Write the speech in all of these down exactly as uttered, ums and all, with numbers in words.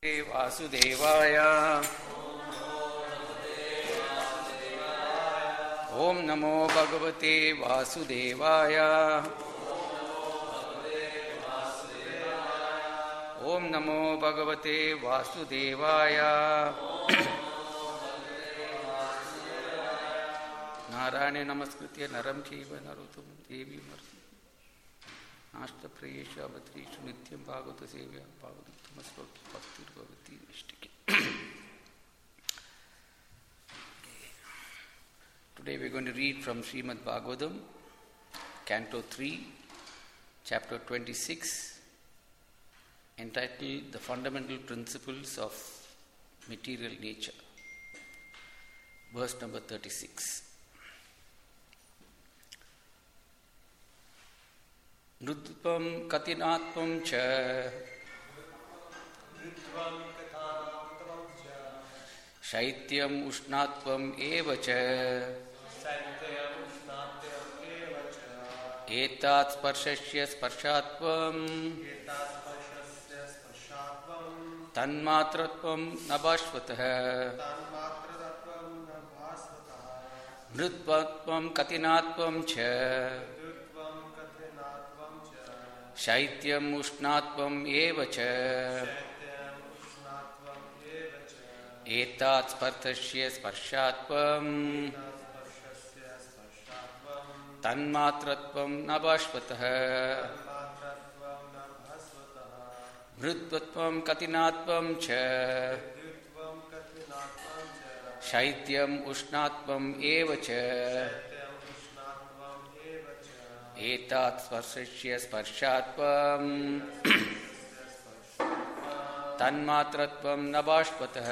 वासुदेवाय ओम नमो भगवते वासुदेवाय ओम नमो भगवते वासुदेवाय नारायणे नमस्कृत्य नरं चैव नरोत्तमं देवीं नाष्टप्रियेषु अवत्रेषु नित्यं Bhagavat सेव्या भागवतोत्तमश्लोकी भक्तिर्भवति निष्ठिके. Today we are going to read from Srimad Bhagavatam, Canto three, Chapter twenty-six, entitled The Fundamental Principles of Material Nature, verse number thirty-six. Nrutvam katinatvam cha shaityam ushnatvam eva cha etat sparshasya sparshatvam tanmatratvam nabhashvatah nrutvam katinatvam cha शैत्यम उष्णात्वम एव च एतात् स्पर्शस्य स्पर्शात्वम तन्मात्रत्वम न भास्वतः मृत्वत्वम कठिनात्वम च शैत्यम उष्णात्वम एव च एतात् स्पर्शस्य स्पर्शात्वं तन्मात्रत्वं न भास्वतः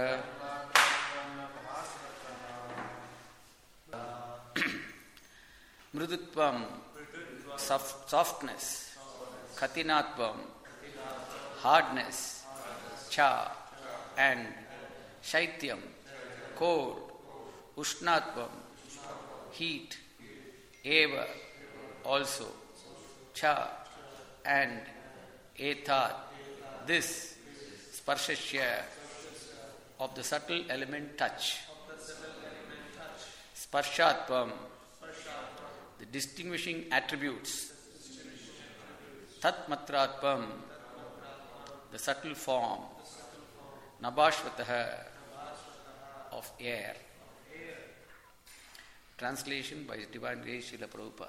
मृदुत्वं softness, katinatvam hardness, cha and shaityam cold, ushnatvam heat, eva also, cha and etat, this sparshasya of the subtle element touch, sparshatvam, the distinguishing attributes, tatmatratvam, the subtle form, nabhashvatah, of air. Translation by His Divine Grace Srila Prabhupada.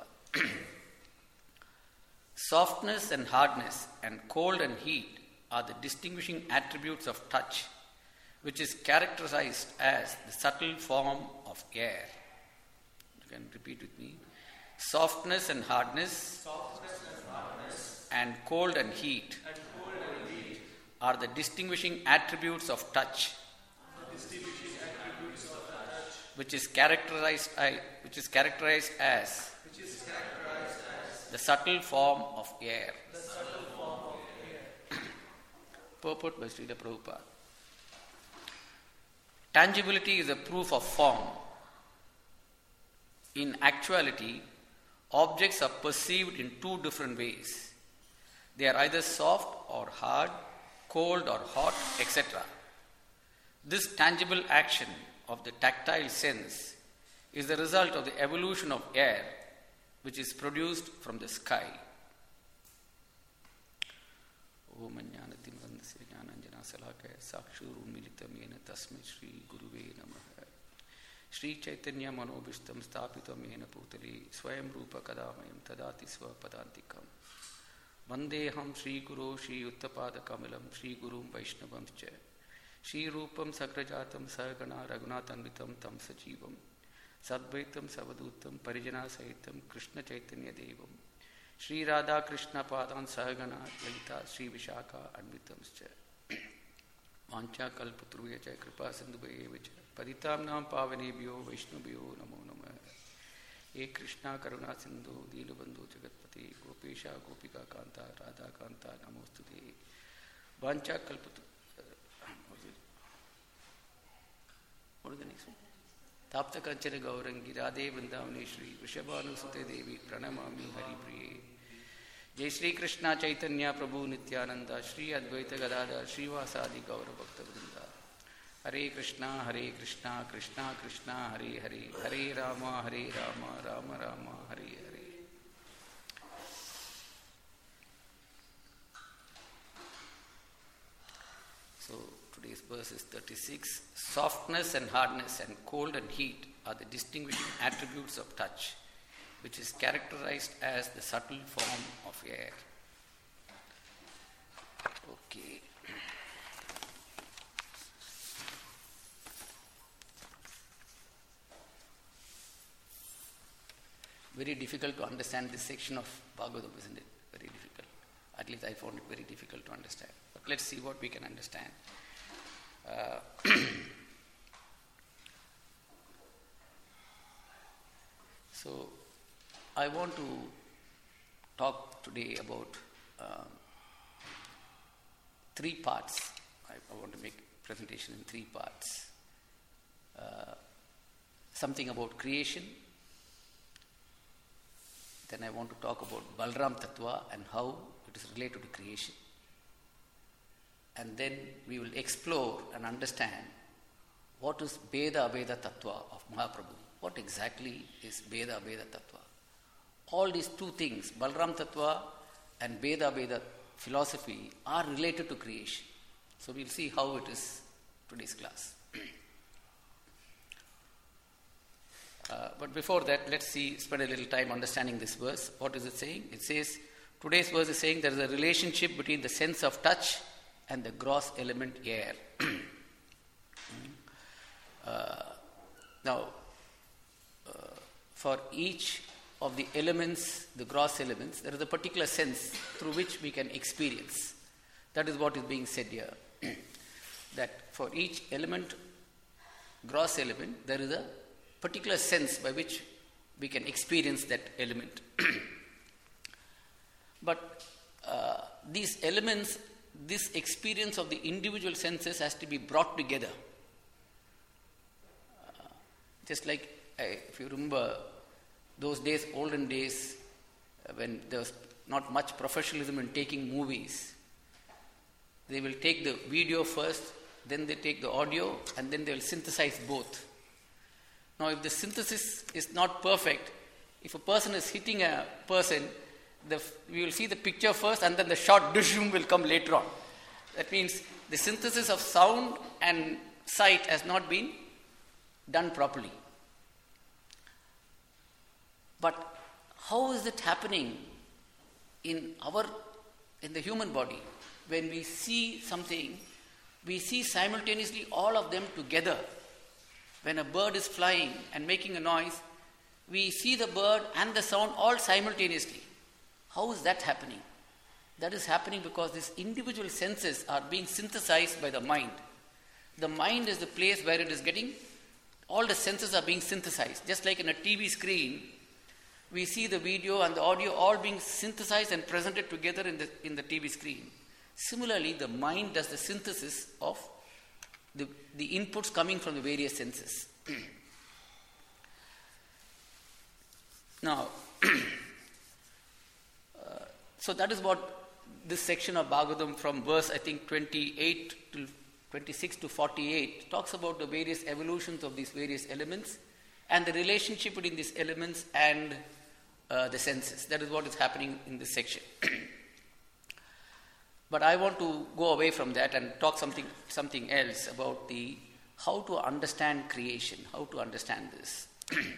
Softness and hardness and cold and heat are the distinguishing attributes of touch, which is characterized as the subtle form of air. You can repeat with me. Softness and hardness, Softness and, hardness and cold and heat, and cold and heat are the distinguishing attributes of touch, distinguishing attributes of touch, which is characterized, which is characterized as which is characterized as the subtle form of air. the subtle form of air. Purport by Srila Prabhupada. Tangibility is a proof of form. In actuality, objects are perceived in two different ways. They are either soft or hard, cold or hot, et cetera. This tangible action of the tactile sense is the result of the evolution of air, which is produced from the sky. Om Jnanatim Vandasya Jnananjana Salakaya Sakshur Unmilitam Yena Tasmai Shri Guruve Namaha Shri Chaitanya Manobishtam Sthapitam Yena Putali Swayam Rupa Kadamayam Tadati Swapadantikam Vandeham Shri Guru Shri Uttapada Kamilam Shri Gurum Vaishnavam Cha Shri Rupam Sagrajatam Sahagana Raghunatanvitam Tam Sajivam Sadvaitam Savadutam Parijana Sahitam Krishna Chaitanya Devam Shri Radha Krishna Padan Sahagana Lalita Shri Vishaka Anvitamscha Vancha Kalputruya Jai Kripa Sindhubaye Vicha Paditam Nam Pavanebhyo Vaishnubhyo Namo Namah E Krishna Karuna Sindhu Deelabandhu Jagatpati Gopesha Gopika Kanta Radha Kanta Namostute Vancha Kalputruya. What is the next one? Tapta Kanchana Gaurangi Radhe Vrindavane Shri Vrishabhanu Sute Devi Pranamami Hari Priye Jai Shri Krishna Chaitanya Prabhu Nityananda Shri Advaita Gadadhar Srivasadi Gaura Bhakta Vrinda. Hare Krishna, Hare Krishna, Krishna Krishna, Hare Hare, Hare Rama, Hare Rama, Rama Rama, Hare Hare. So today's verse is thirty-six. Softness and hardness and cold and heat are the distinguishing attributes of touch, which is characterized as the subtle form of air. Okay. Very difficult to understand this section of Bhagavatam, isn't it? Very difficult. At least I found it very difficult to understand. But let's see what we can understand. Uh, so, I want to talk today about um, three parts. I, I want to make a presentation in three parts. Uh, something about creation. Then I want to talk about Balram Tattva and how it is related to creation. And then we will explore and understand what is Beda Abeda Tattva of Mahaprabhu. What exactly is Beda Abeda Tattva? All these two things, Balram Tattva and Beda Abeda philosophy, are related to creation. So we'll see how it is today's class. Uh, but before that, let's see, spend a little time understanding this verse. What is it saying? It says, today's verse is saying there is a relationship between the sense of touch and the gross element air. uh, now, uh, for each of the elements, the gross elements, there is a particular sense through which we can experience. That is what is being said here. That for each element, gross element, there is a particular sense by which we can experience that element. But uh, these elements, this experience of the individual senses has to be brought together. Uh, just like, uh, if you remember those days, olden days, uh, when there was not much professionalism in taking movies, they will take the video first, then they take the audio, and then they will synthesize both. Now, if the synthesis is not perfect, if a person is hitting a person, the, we will see the picture first and then the short dishum will come later on. That means the synthesis of sound and sight has not been done properly. But how is it happening in our, in the human body? When we see something, we see simultaneously all of them together. When a bird is flying and making a noise, we see the bird and the sound all simultaneously. How is that happening? That is happening because these individual senses are being synthesized by the mind. The mind is the place where it is getting, all the senses are being synthesized. Just like in a T V screen, we see the video and the audio all being synthesized and presented together in the, in the T V screen. Similarly, the mind does the synthesis of The, the inputs coming from the various senses. Now, uh, so that is what this section of Bhagavatam from verse, I think, twenty-eight to twenty-six to forty-eight talks about the various evolutions of these various elements and the relationship between these elements and uh, the senses. That is what is happening in this section. But I want to go away from that and talk something something else about the how to understand creation, how to understand this.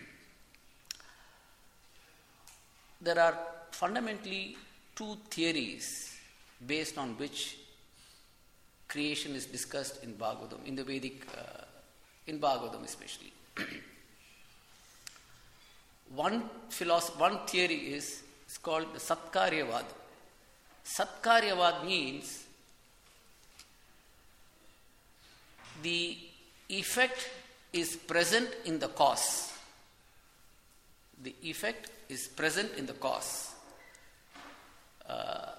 There are fundamentally two theories based on which creation is discussed in Bhagavatam, in the Vedic, uh, in Bhagavatam especially. one philosophy, one theory is it's called the Satkaryavad. Satkaryavad means the effect is present in the cause. The effect is present in the cause. Uh,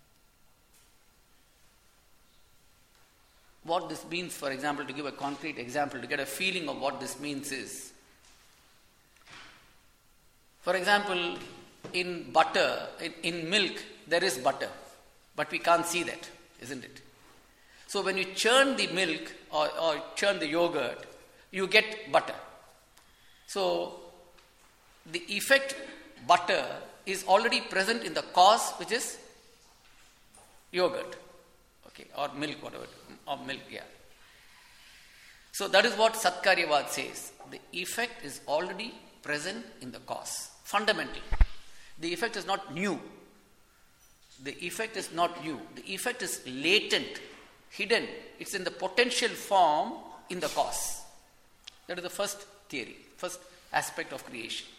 what this means, for example, to give a concrete example, to get a feeling of what this means is, for example, in butter, in, in milk, there is butter, but we can't see that, isn't it? So when you churn the milk or, or churn the yogurt, you get butter. So the effect butter is already present in the cause, which is yogurt, okay, or milk, whatever, or milk, yeah. So that is what Satkaryavad says. The effect is already present in the cause, fundamental. The effect is not new. The effect is not new. The effect is latent, hidden. It's in the potential form in the cause. That is the first theory, first aspect of creation.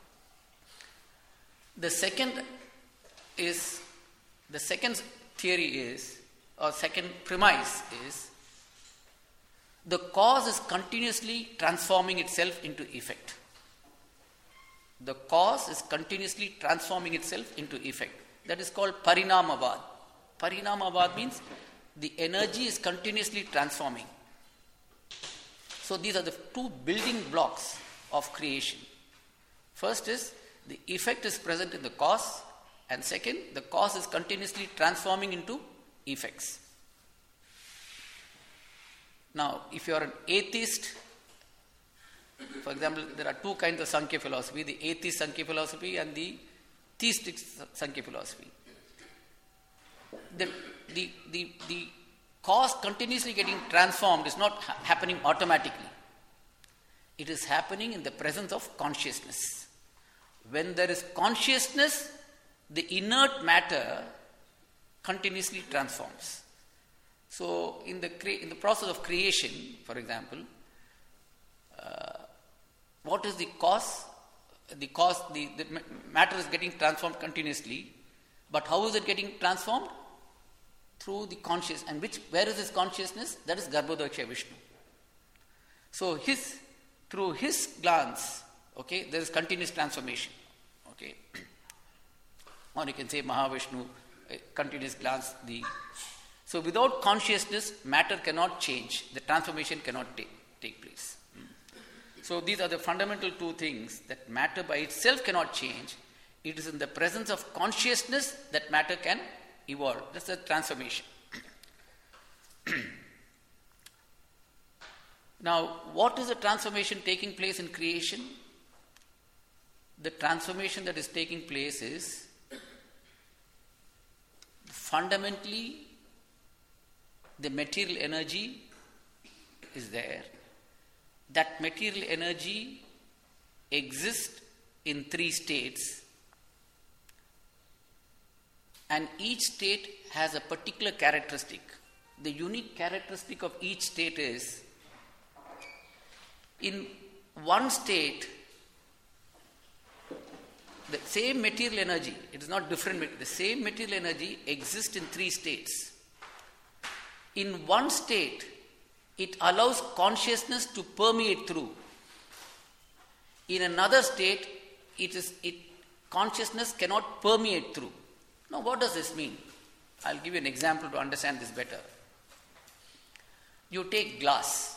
The second is, the second theory is, or second premise is, the cause is continuously transforming itself into effect. The cause is continuously transforming itself into effect. That is called Parinamavad. Parinamavad means the energy is continuously transforming. So these are the two building blocks of creation. First is the effect is present in the cause, and second, the cause is continuously transforming into effects. Now, if you are an atheist, for example, there are two kinds of Sankhya philosophy, the atheist Sankhya philosophy and the theistic Sankhya philosophy. The, the, the, the cause continuously getting transformed is not ha- happening automatically. It is happening in the presence of consciousness. When there is consciousness, the inert matter continuously transforms. So, in the cre- in the process of creation, for example, uh, what is the cause? The cause, the, the matter is getting transformed continuously, but how is it getting transformed? Through the conscious. And which, where is this consciousness? That is Garbhodaksha Vishnu. So, his, through his glance, okay, there is continuous transformation. Okay, or you can say Mahavishnu, uh, continuous glance. The so without consciousness, matter cannot change. The transformation cannot take, take place. So these are the fundamental two things, that matter by itself cannot change. It is in the presence of consciousness that matter can evolve. That's the transformation. Now, what is the transformation taking place in creation? The transformation that is taking place is fundamentally the material energy is there. That material energy exists in three states, and each state has a particular characteristic. The unique characteristic of each state is, in one state, the same material energy, it is not different, the same material energy exists in three states. In one state, it allows consciousness to permeate through. In another state, it is it consciousness cannot permeate through. Now, what does this mean? I'll give you an example to understand this better. You take glass.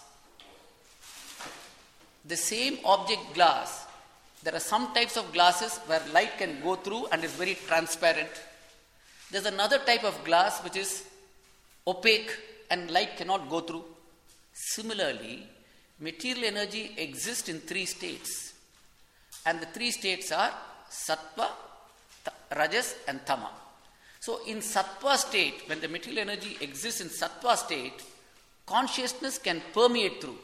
The same object glass, there are some types of glasses where light can go through and is very transparent. There's another type of glass which is opaque and light cannot go through. Similarly, material energy exists in three states, and the three states are Sattva, Rajas and Tama. So in Sattva state, when the material energy exists in Sattva state, consciousness can permeate through.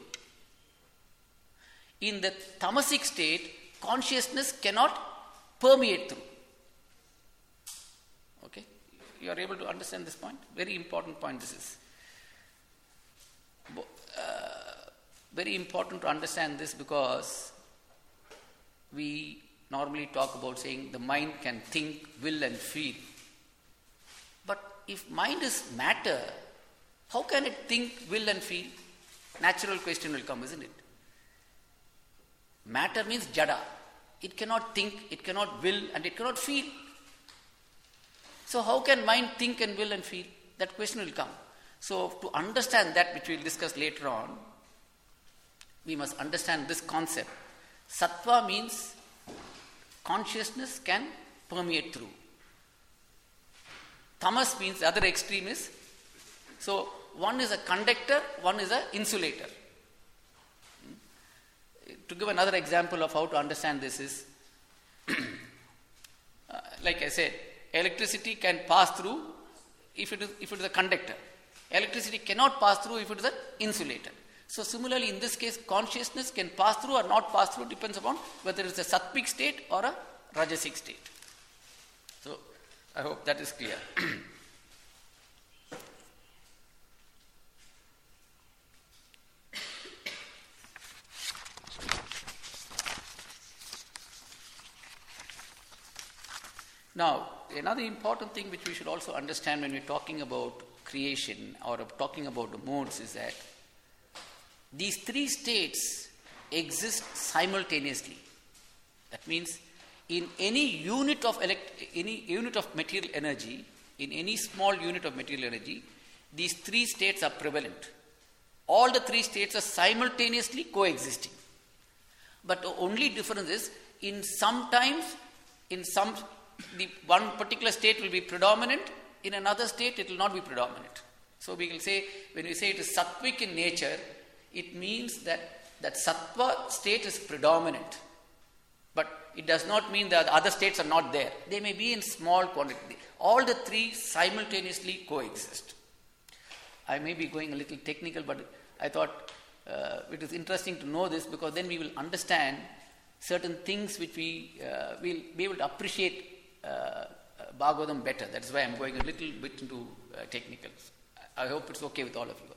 In the Tamasic state, consciousness cannot permeate through. Okay? You are able to understand this point? Very important point this is. Uh, very important to understand this, because we normally talk about saying the mind can think, will and feel. But if mind is matter, how can it think, will and feel? Natural question will come, isn't it? Matter means jada. It cannot think, it cannot will, and it cannot feel. So how can mind think and will and feel? That question will come. So to understand that, which we will discuss later on, we must understand this concept. Sattva means consciousness can permeate through. Tamas means the other extreme is, so one is a conductor, one is an insulator. To give another example of how to understand this is, uh, like I said, electricity can pass through if it is if it is a conductor. Electricity cannot pass through if it is an insulator. So similarly, in this case, consciousness can pass through or not pass through, depends upon whether it is a sattvic state or a rajasic state. So I hope that is clear. Now, another important thing which we should also understand when we're talking about creation or talking about the modes is that these three states exist simultaneously. That means in any unit of elect- any unit of material energy, in any small unit of material energy, these three states are prevalent. All the three states are simultaneously coexisting. But the only difference is, in sometimes, in some the one particular state will be predominant, in another state it will not be predominant. So we will say, when we say it is sattvic in nature, it means that that sattva state is predominant. But it does not mean that the other states are not there. They may be in small quantity. All the three simultaneously coexist. I may be going a little technical, but I thought uh, it is interesting to know this, because then we will understand certain things which we uh, will be able to appreciate Uh, Bhagavatam better. That's why I'm going a little bit into uh, technicals. I hope it's okay with all of you.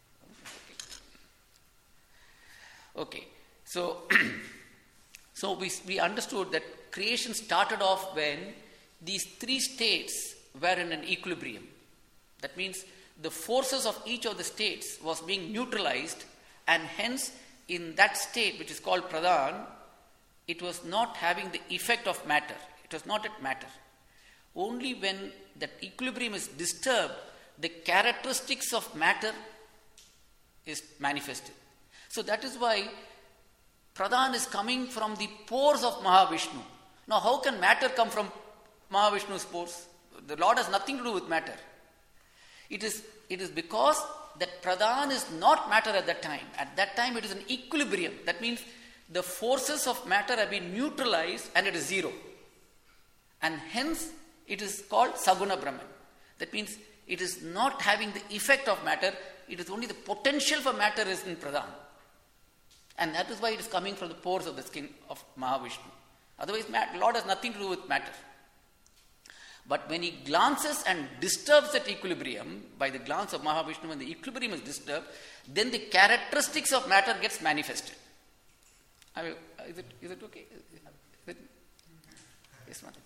Okay. okay. So, so we we understood that creation started off when these three states were in an equilibrium. That means the forces of each of the states was being neutralized, and hence in that state, which is called Pradhan, it was not having the effect of matter. It was not at matter. Only when that equilibrium is disturbed, the characteristics of matter is manifested. So that is why Pradhan is coming from the pores of Mahavishnu. Now how can matter come from Mahavishnu's pores? The Lord has nothing to do with matter. It is, it is because that Pradhan is not matter at that time. At that time it is an equilibrium. That means the forces of matter have been neutralized and it is zero. And hence, it is called Saguna Brahman. That means it is not having the effect of matter, it is only the potential for matter is in Pradhan. And that is why it is coming from the pores of the skin of Mahavishnu. Otherwise, the Lord has nothing to do with matter. But when he glances and disturbs that equilibrium, by the glance of Mahavishnu, when the equilibrium is disturbed, then the characteristics of matter gets manifested. I mean, is it, is it okay? Is it, yes, Mataji.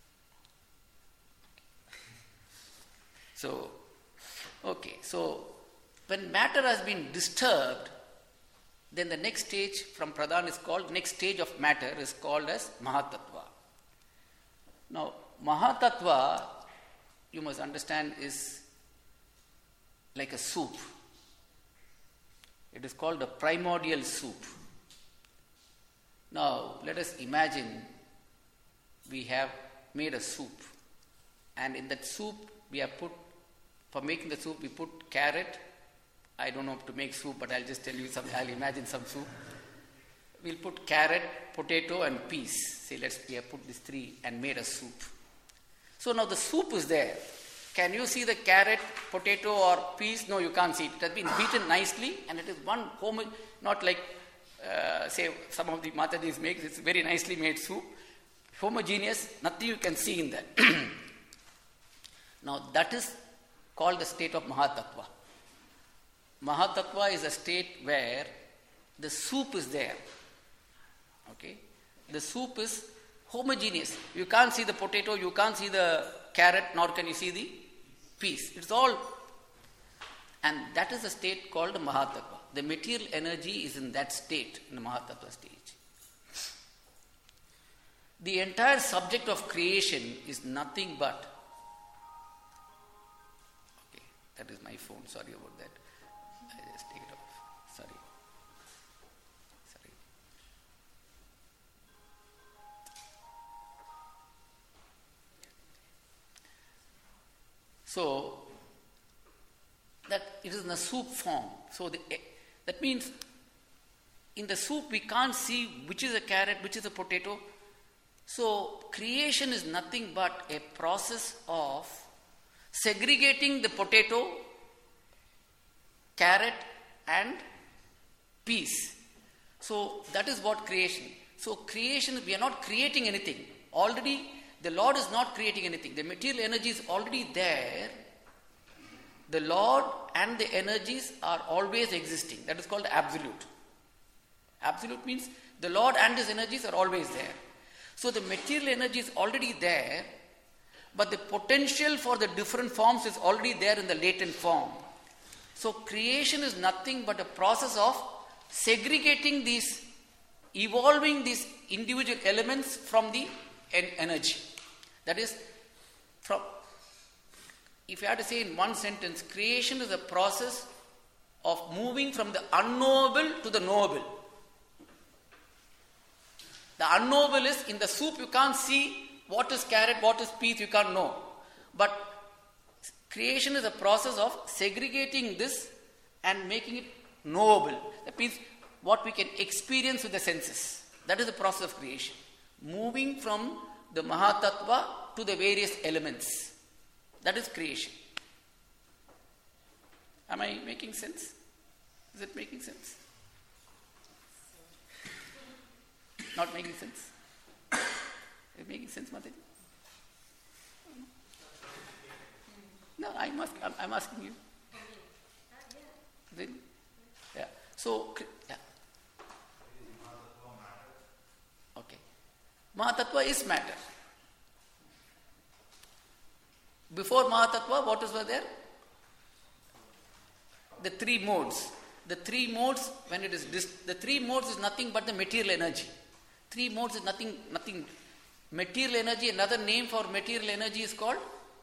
So, okay, so when matter has been disturbed, then the next stage from Pradhan is called, next stage of matter is called as Mahatattva. Now, Mahatattva, you must understand, is like a soup. It is called a primordial soup. Now, let us imagine we have made a soup, and in that soup we have put, for making the soup, we put carrot. I don't know to make soup, but I'll just tell you some, I'll imagine some soup. We'll put carrot, potato and peas. Say, let's, we have put these three and made a soup. So now the soup is there. Can you see the carrot, potato or peas? No, you can't see it. It has been beaten nicely and it is one homo, not like, uh, say, some of the Matajis make. It's very nicely made soup. Homogeneous, nothing you can see in that. Now that is called the state of Mahatattva. Mahatattva is a state where the soup is there. Okay? The soup is homogeneous. You can't see the potato, you can't see the carrot, nor can you see the peas. It's all. And that is a state called Mahatattva. The material energy is in that state, in the Mahatattva stage. The entire subject of creation is nothing but. Okay, that is my phone. Sorry about that. I just take it off. Sorry. Sorry. So, that it is in a soup form. So, the, that means in the soup we can't see which is a carrot, which is a potato. So, creation is nothing but a process of segregating the potato, carrot and peas. So, that is what creation. So, creation, we are not creating anything. Already, the Lord is not creating anything. The material energy is already there. The Lord and the energies are always existing. That is called absolute. Absolute means the Lord and His energies are always there. So the material energy is already there, but the potential for the different forms is already there in the latent form. So creation is nothing but a process of segregating these, evolving these individual elements from the en- energy. That is, from, if you had to say in one sentence, creation is a process of moving from the unknowable to the knowable. The unknowable is in the soup you can't see what is carrot, what is peas, you can't know. But creation is a process of segregating this and making it knowable. That means what we can experience with the senses. That is the process of creation. Moving from the Mahatattva to the various elements. That is creation. Am I making sense? Is it making sense? Not making sense? Is it making sense, Mataji? No, I must, I'm, I'm asking you. Really? Yeah. So, yeah. Okay. Mahatattva is matter. Before Mahatattva, what is there? The three modes. The three modes, when it is, dis- the three modes is nothing but the material energy. Three modes is nothing, nothing. Material energy, another name for material energy is called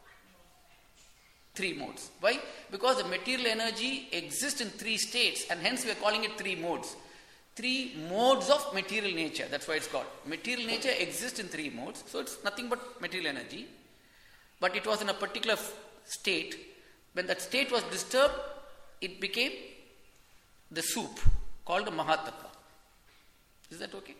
three modes. Why? Because the material energy exists in three states and hence we are calling it three modes. Three modes of material nature, that's why it's called. Material nature exists in three modes, so it's nothing but material energy. But it was in a particular f- state. When that state was disturbed, it became the soup called the Mahatattva. Is that okay?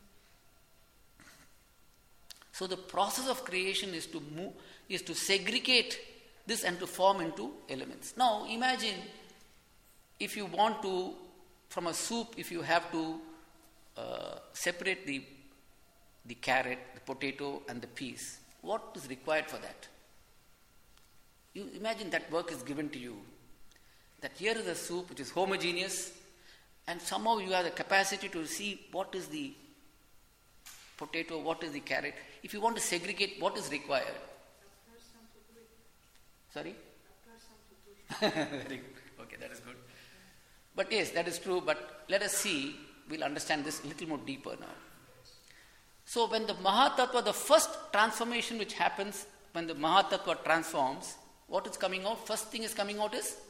So the process of creation is to move, is to segregate this and to form into elements. Now imagine if you want to, from a soup, if you have to uh, separate the the carrot, the potato and the peas, what is required for that? You imagine that work is given to you. That here is a soup which is homogeneous and somehow you have the capacity to see what is the potato, what is the carrot. If you want to segregate, what is required? A person to do it. Sorry? A person to do it. Very good. Okay, that is good. But yes, that is true. But let us see, we'll understand this a little more deeper now. So when the Mahatattva, the first transformation which happens when the Mahatattva transforms, what is coming out? First thing is coming out is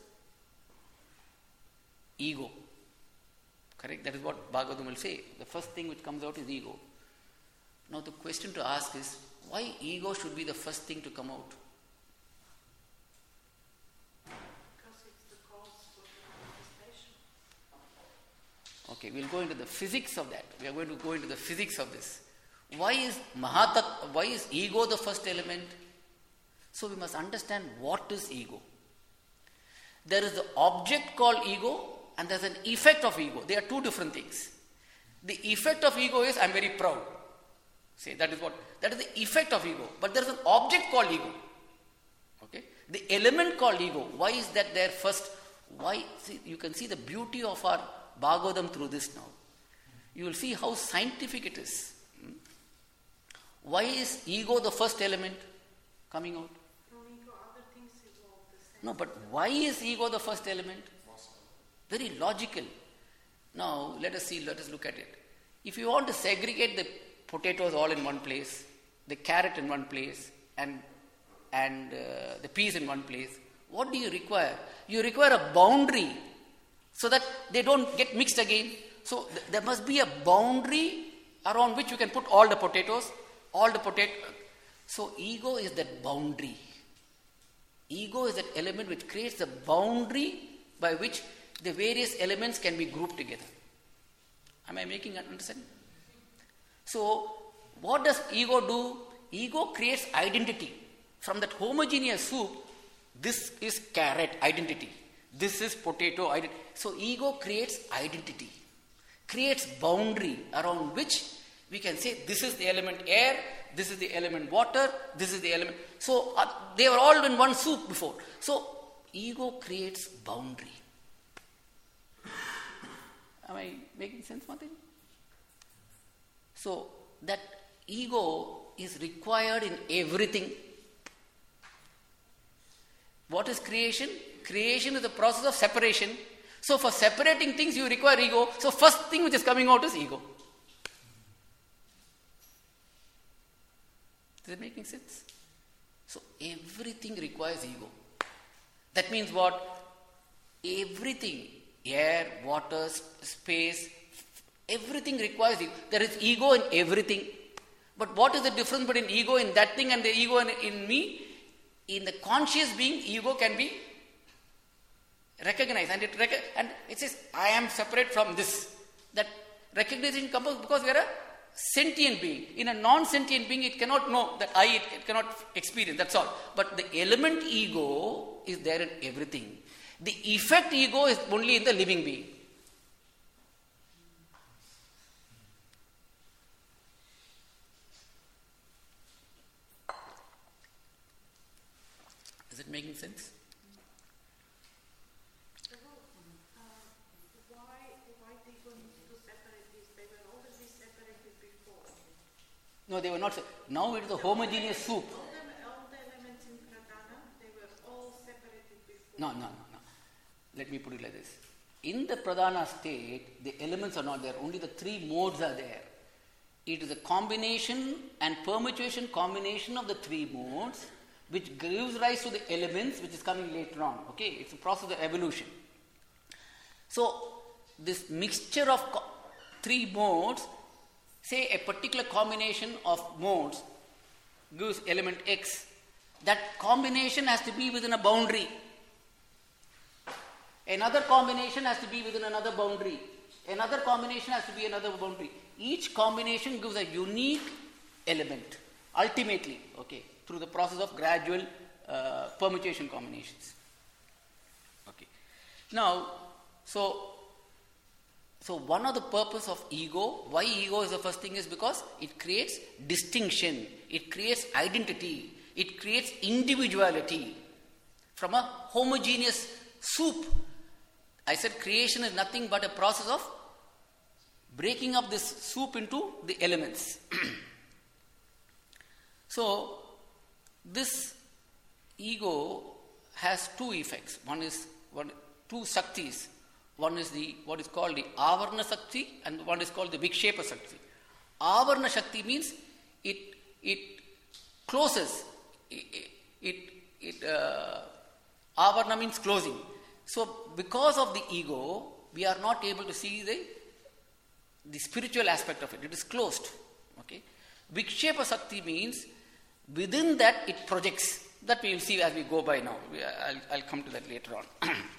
ego. Correct? That is what Bhagavatam will say. The first thing which comes out is ego. Now the question to ask is, why ego should be the first thing to come out? Because it's the cause for the manifestation. Okay, we'll go into the physics of that. We are going to go into the physics of this. Why is Mahatat, why is ego the first element? So we must understand what is ego. There is the object called ego and there's an effect of ego. They are two different things. The effect of ego is I am very proud. Say that is what, that is the effect of ego. But there is an object called ego. Okay? The element called ego. Why is that there first? Why? See, you can see the beauty of our Bhagavatam through this now. You will see how scientific it is. Hmm? Why is ego the first element coming out? From ego, other things evolve the same. No, but why is ego the first element? Very logical. Now, let us see, let us look at it. If you want to segregate the potatoes all in one place, the carrot in one place, and and uh, the peas in one place, what do you require? You require a boundary so that they don't get mixed again. So th- there must be a boundary around which you can put all the potatoes, all the potato. So ego is that boundary. Ego is that element which creates the boundary by which the various elements can be grouped together. Am I making an understanding? So, what does ego do? Ego creates identity. From that homogeneous soup, this is carrot, identity. This is potato, identity. So, ego creates identity, creates boundary around which we can say this is the element air, this is the element water, this is the element. So, uh, they were all in one soup before. So, ego creates boundary. Am I making sense, Martin? So, that ego is required in everything. What is creation? Creation is the process of separation. So, for separating things, you require ego. So, first thing which is coming out is ego. Is it making sense? So, everything requires ego. That means what? Everything, air, water, space, everything requires ego. There is ego in everything. But what is the difference between ego in that thing and the ego in, in me? In the conscious being, ego can be recognized. And it, rec- and it says, I am separate from this. That recognition comes because we are a sentient being. In a non-sentient being, it cannot know that I, it, it cannot experience, that's all. But the element ego is there in everything. The effect ego is only in the living being. Is it making sense? No, they were not. Now it is a homogeneous soup. All the, all the elements in Pradhana, they were all separated before. No, no, no, no. Let me put it like this. In the Pradhana state, the elements are not there. Only the three modes are there. It is a combination and permutation combination of the three modes which gives rise to the elements which is coming later on. Okay, it's a process of evolution. So, this mixture of co- three modes, say a particular combination of modes gives element X. That combination has to be within a boundary. Another combination has to be within another boundary. Another combination has to be another boundary. Each combination gives a unique element, ultimately, okay, through the process of gradual uh, permutation combinations. Okay. Now, so So one of the purpose of ego, why ego is the first thing, is because it creates distinction, it creates identity, it creates individuality from a homogeneous soup. I said creation is nothing but a process of breaking up this soup into the elements. So this ego has two effects. One is one, two Saktis. One is the what is called the Avarna Shakti and one is called the Vikshepa Shakti. Avarna Shakti means it it closes. It it, it uh, Avarna means closing. So because of the ego, we are not able to see the the spiritual aspect of it. It is closed. Okay. Vikshepa Shakti means within that it projects. That we will see as we go by now. We, I'll, I'll come to that later on.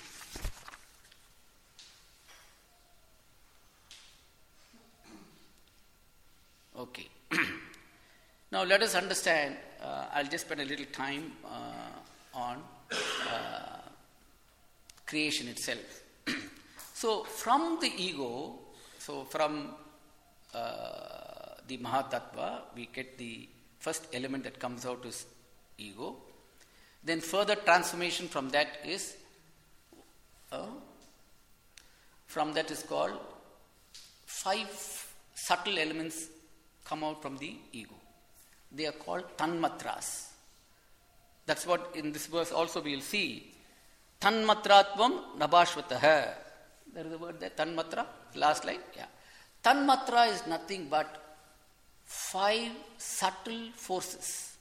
Okay. Now let us understand, uh, I'll just spend a little time uh, on uh, creation itself. So from the ego, so from uh, the Mahatattva, we get the first element that comes out is ego. Then further transformation from that is, uh, from that is called five subtle elements come out from the ego. They are called tanmatras. That's what in this verse also we will see. Tanmatratvam nabhashvataha. There is a word there, tanmatra, last line. Yeah. Tanmatra is nothing but five subtle forces.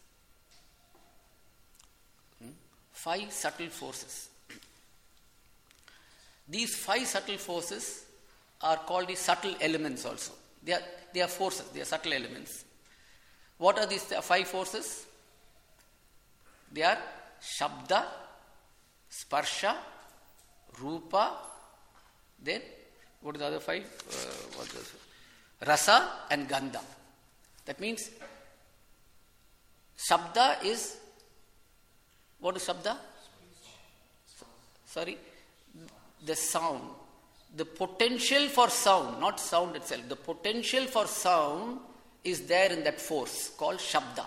Hmm? Five subtle forces. These five subtle forces are called the subtle elements also. They are, they are forces, they are subtle elements. What are these five forces? They are Shabda, Sparsha, Rupa, then what are the other five? Uh, what is Rasa and Gandha. That means Shabda is, what is Shabda? Sorry? The sound. The potential for sound, not sound itself, the potential for sound is there in that force called Shabda.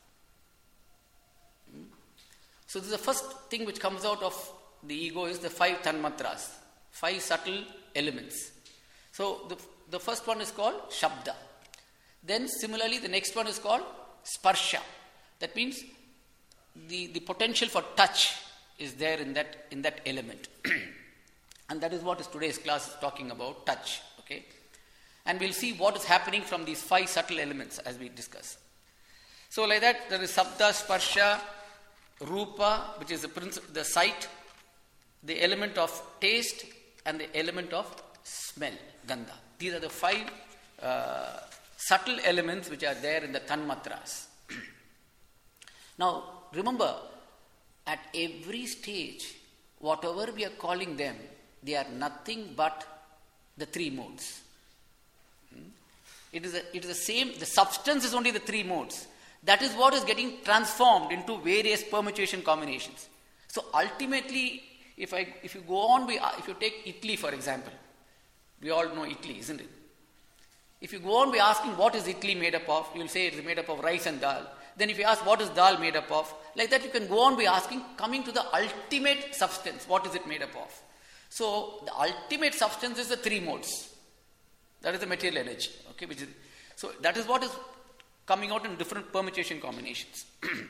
Hmm? So this is the first thing which comes out of the ego is the five tanmatras, five subtle elements. So the, the first one is called Shabda. Then similarly the next one is called Sparsha. That means the, the potential for touch is there in that in that element. And that is what is today's class is talking about, touch. Okay? And we'll see what is happening from these five subtle elements as we discuss. So like that, there is Sabda, Sparsha, Rupa, which is the, princi- the sight, the element of taste, and the element of smell, Gandha. These are the five uh, subtle elements which are there in the Tanmatras. Now, remember, at every stage, whatever we are calling them, they are nothing but the three modes. Hmm? It is a, it is the same, the substance is only the three modes. That is what is getting transformed into various permutation combinations. So ultimately, if I if you go on, if you take Italy for example, we all know Italy, isn't it? If you go on by asking what is Italy made up of, you will say it is made up of rice and dal. Then if you ask what is dal made up of, like that you can go on by asking, coming to the ultimate substance, what is it made up of? So the ultimate substance is the three modes. That is the material energy. Okay, which is, so that is what is coming out in different permutation combinations.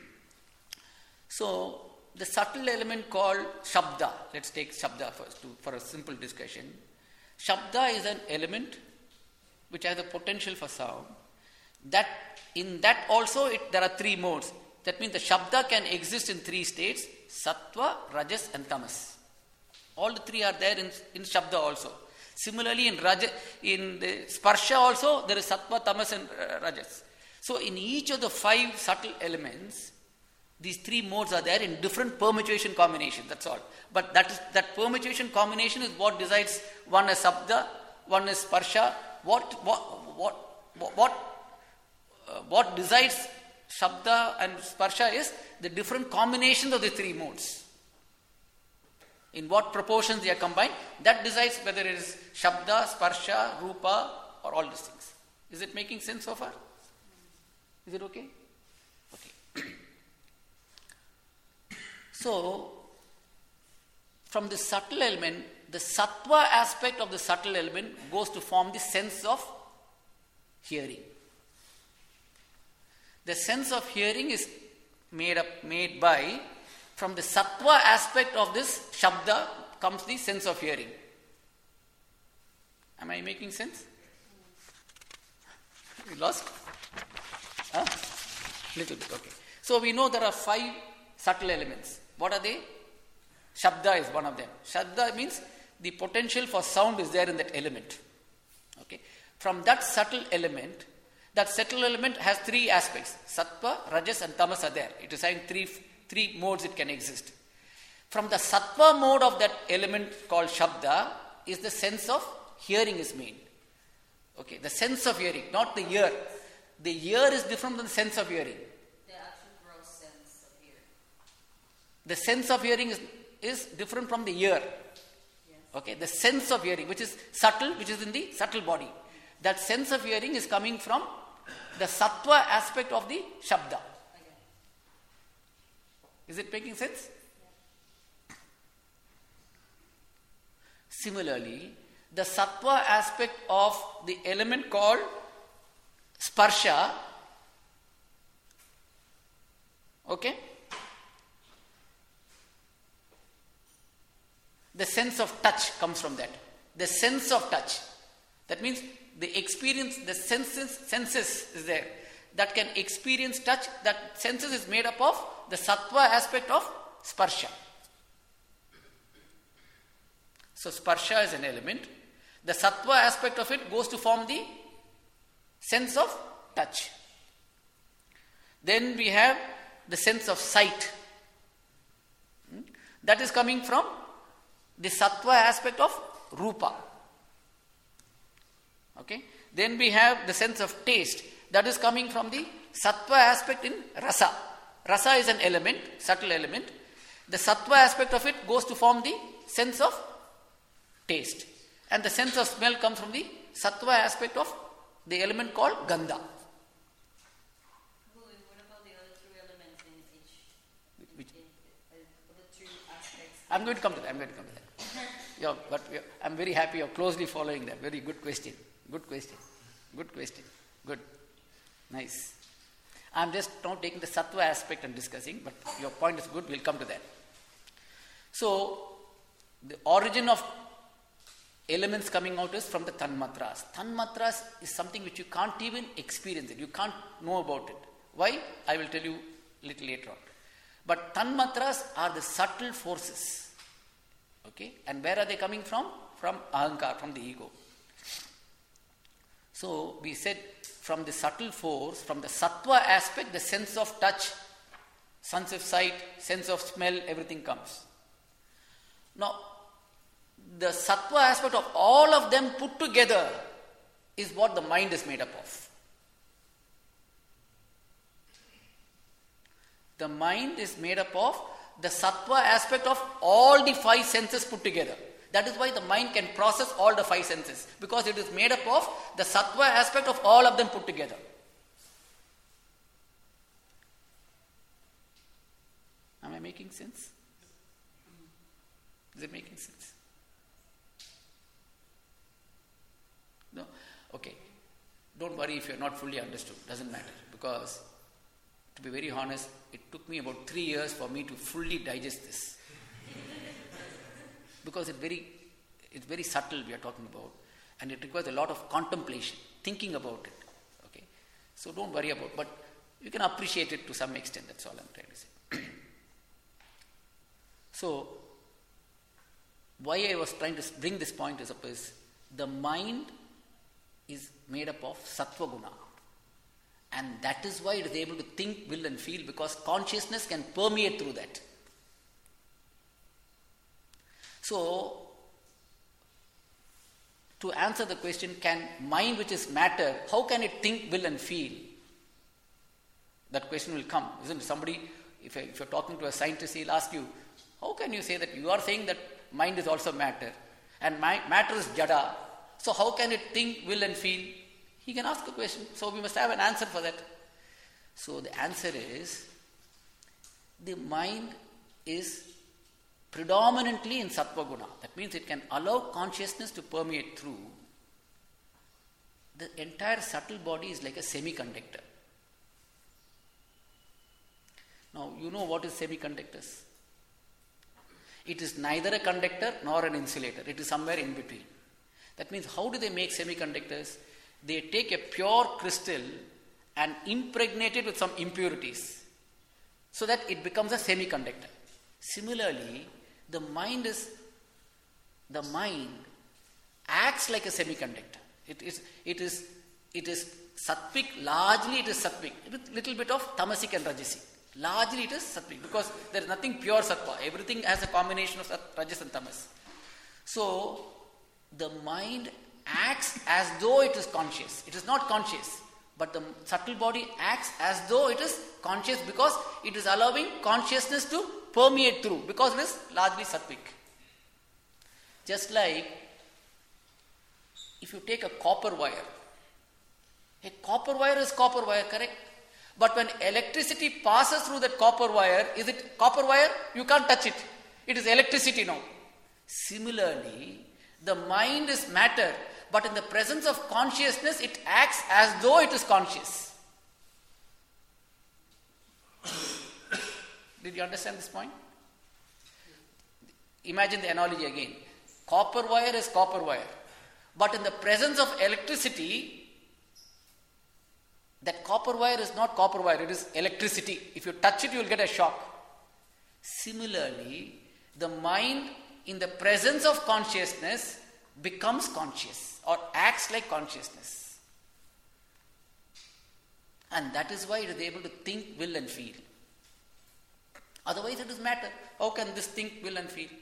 So the subtle element called Shabda, let's take Shabda first to, for a simple discussion. Shabda is an element which has the potential for sound. That in that also it, there are three modes. That means the Shabda can exist in three states: Sattva, Rajas and Tamas. All the three are there in, in Shabda also. Similarly in Raja, in the Sparsha also there is Sattva, Tamas and uh, Rajas. So in each of the five subtle elements, these three modes are there in different permutation combinations, that's all. But that is that permutation combination is what decides one is Sabda, one is Sparsha. What what what what uh, what decides Shabda and Sparsha is the different combinations of the three modes. In what proportions they are combined, that decides whether it is Shabda, Sparsha, Rupa or all these things. Is it making sense so far? Is it okay? Okay. So, from the subtle element, the Sattva aspect of the subtle element goes to form the sense of hearing. The sense of hearing is made up, made by, from the Sattva aspect of this Shabda comes the sense of hearing. Am I making sense? You lost? Huh? Little bit, okay. So we know there are five subtle elements. What are they? Shabda is one of them. Shabda means the potential for sound is there in that element. Okay. From that subtle element, that subtle element has three aspects. Sattva, Rajas and Tamas are there. It is having three, three modes it can exist. From the Sattva mode of that element called Shabda is the sense of hearing is made. Okay, the sense of hearing, not the ear. The ear is different than the sense of hearing. The actual gross sense of hearing. The sense of hearing is, is different from the ear. Yes. Okay, the sense of hearing, which is subtle, which is in the subtle body. That sense of hearing is coming from the Sattva aspect of the Shabda. Okay. Is it making sense? Yeah. Similarly, the Sattva aspect of the element called Sparsha, okay? The sense of touch comes from that. The sense of touch. That means the experience, the senses, senses is there. That can experience touch. That senses is made up of the Sattva aspect of Sparsha. So Sparsha is an element. The Sattva aspect of it goes to form the sense of touch. Then we have the sense of sight. That is coming from the sattva aspect of rupa. Okay? Then we have the sense of taste. That is coming from the sattva aspect in rasa. Rasa is an element, subtle element. The sattva aspect of it goes to form the sense of taste. And the sense of smell comes from the sattva aspect of the element called gandha. What about the other two elements in each? Which? In, uh, the two aspects. I'm going to come to that. I'm going to come to that. Yeah, but I'm very happy you're closely following that. Very good question. Good question. Good question. Good. Nice. I'm just now taking the sattva aspect and discussing, but your point is good. We'll come to that. So, the origin of elements coming out is from the tanmatras. Tanmatras is something which you can't even experience it. You can't know about it. Why? I will tell you a little later on. But tanmatras are the subtle forces. Okay? And where are they coming from? From ahankar, from the ego. So, we said from the subtle force, from the sattva aspect, the sense of touch, sense of sight, sense of smell, everything comes. Now, the sattva aspect of all of them put together is what the mind is made up of. The mind is made up of the sattva aspect of all the five senses put together. That is why the mind can process all the five senses, because it is made up of the sattva aspect of all of them put together. Am I making sense? Is it making sense? No? Okay. Don't worry if you're not fully understood. Doesn't matter. Because, to be very honest, it took me about three years for me to fully digest this. Because it's very, it's very subtle we are talking about. And it requires a lot of contemplation, thinking about it. Okay? So don't worry about it. But you can appreciate it to some extent. That's all I'm trying to say. So, why I was trying to bring this point is because the mind is made up of sattva guna. And that is why it is able to think, will and feel, because consciousness can permeate through that. So, to answer the question, can mind which is matter, how can it think, will and feel? That question will come. Isn't it? Somebody, if, if you're talking to a scientist, he'll ask you, how can you say that? You are saying that mind is also matter. And my, matter is jada. So how can it think, will and feel? He can ask a question. So we must have an answer for that. So the answer is, the mind is predominantly in sattva guna. That means it can allow consciousness to permeate through. The entire subtle body is like a semiconductor. Now, you know what is semiconductors? It is neither a conductor nor an insulator. It is somewhere in between. That means, how do they make semiconductors? They take a pure crystal and impregnate it with some impurities so that it becomes a semiconductor. Similarly, the mind is the mind acts like a semiconductor. It is it is it is sattvic, largely it is sattvic, with little bit of tamasic and rajasic. Largely it is sattvic, because there is nothing pure sattva. Everything has a combination of rajas and tamas. So the mind acts as though it is conscious. It is not conscious, but the subtle body acts as though it is conscious, because it is allowing consciousness to permeate through, because it is largely sattvic. Just like if you take a copper wire, a copper wire is copper wire, correct? But when electricity passes through that copper wire, is it copper wire? You can't touch it. It is electricity now. Similarly, the mind is matter, but in the presence of consciousness, it acts as though it is conscious. Did you understand this point? Imagine the analogy again. Copper wire is copper wire, but in the presence of electricity, that copper wire is not copper wire, it is electricity. If you touch it, you will get a shock. Similarly, the mind in the presence of consciousness becomes conscious or acts like consciousness. And that is why it is able to think, will and feel. Otherwise it is matter. How can this think, will and feel?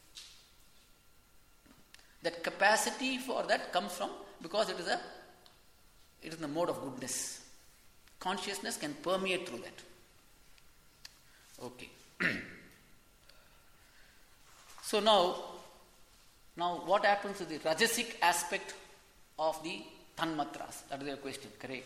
That capacity for that comes from, because it is a, it is the mode of goodness. Consciousness can permeate through that. Okay. So now, now what happens to the rajasic aspect of the tanmatras? That is your question, correct?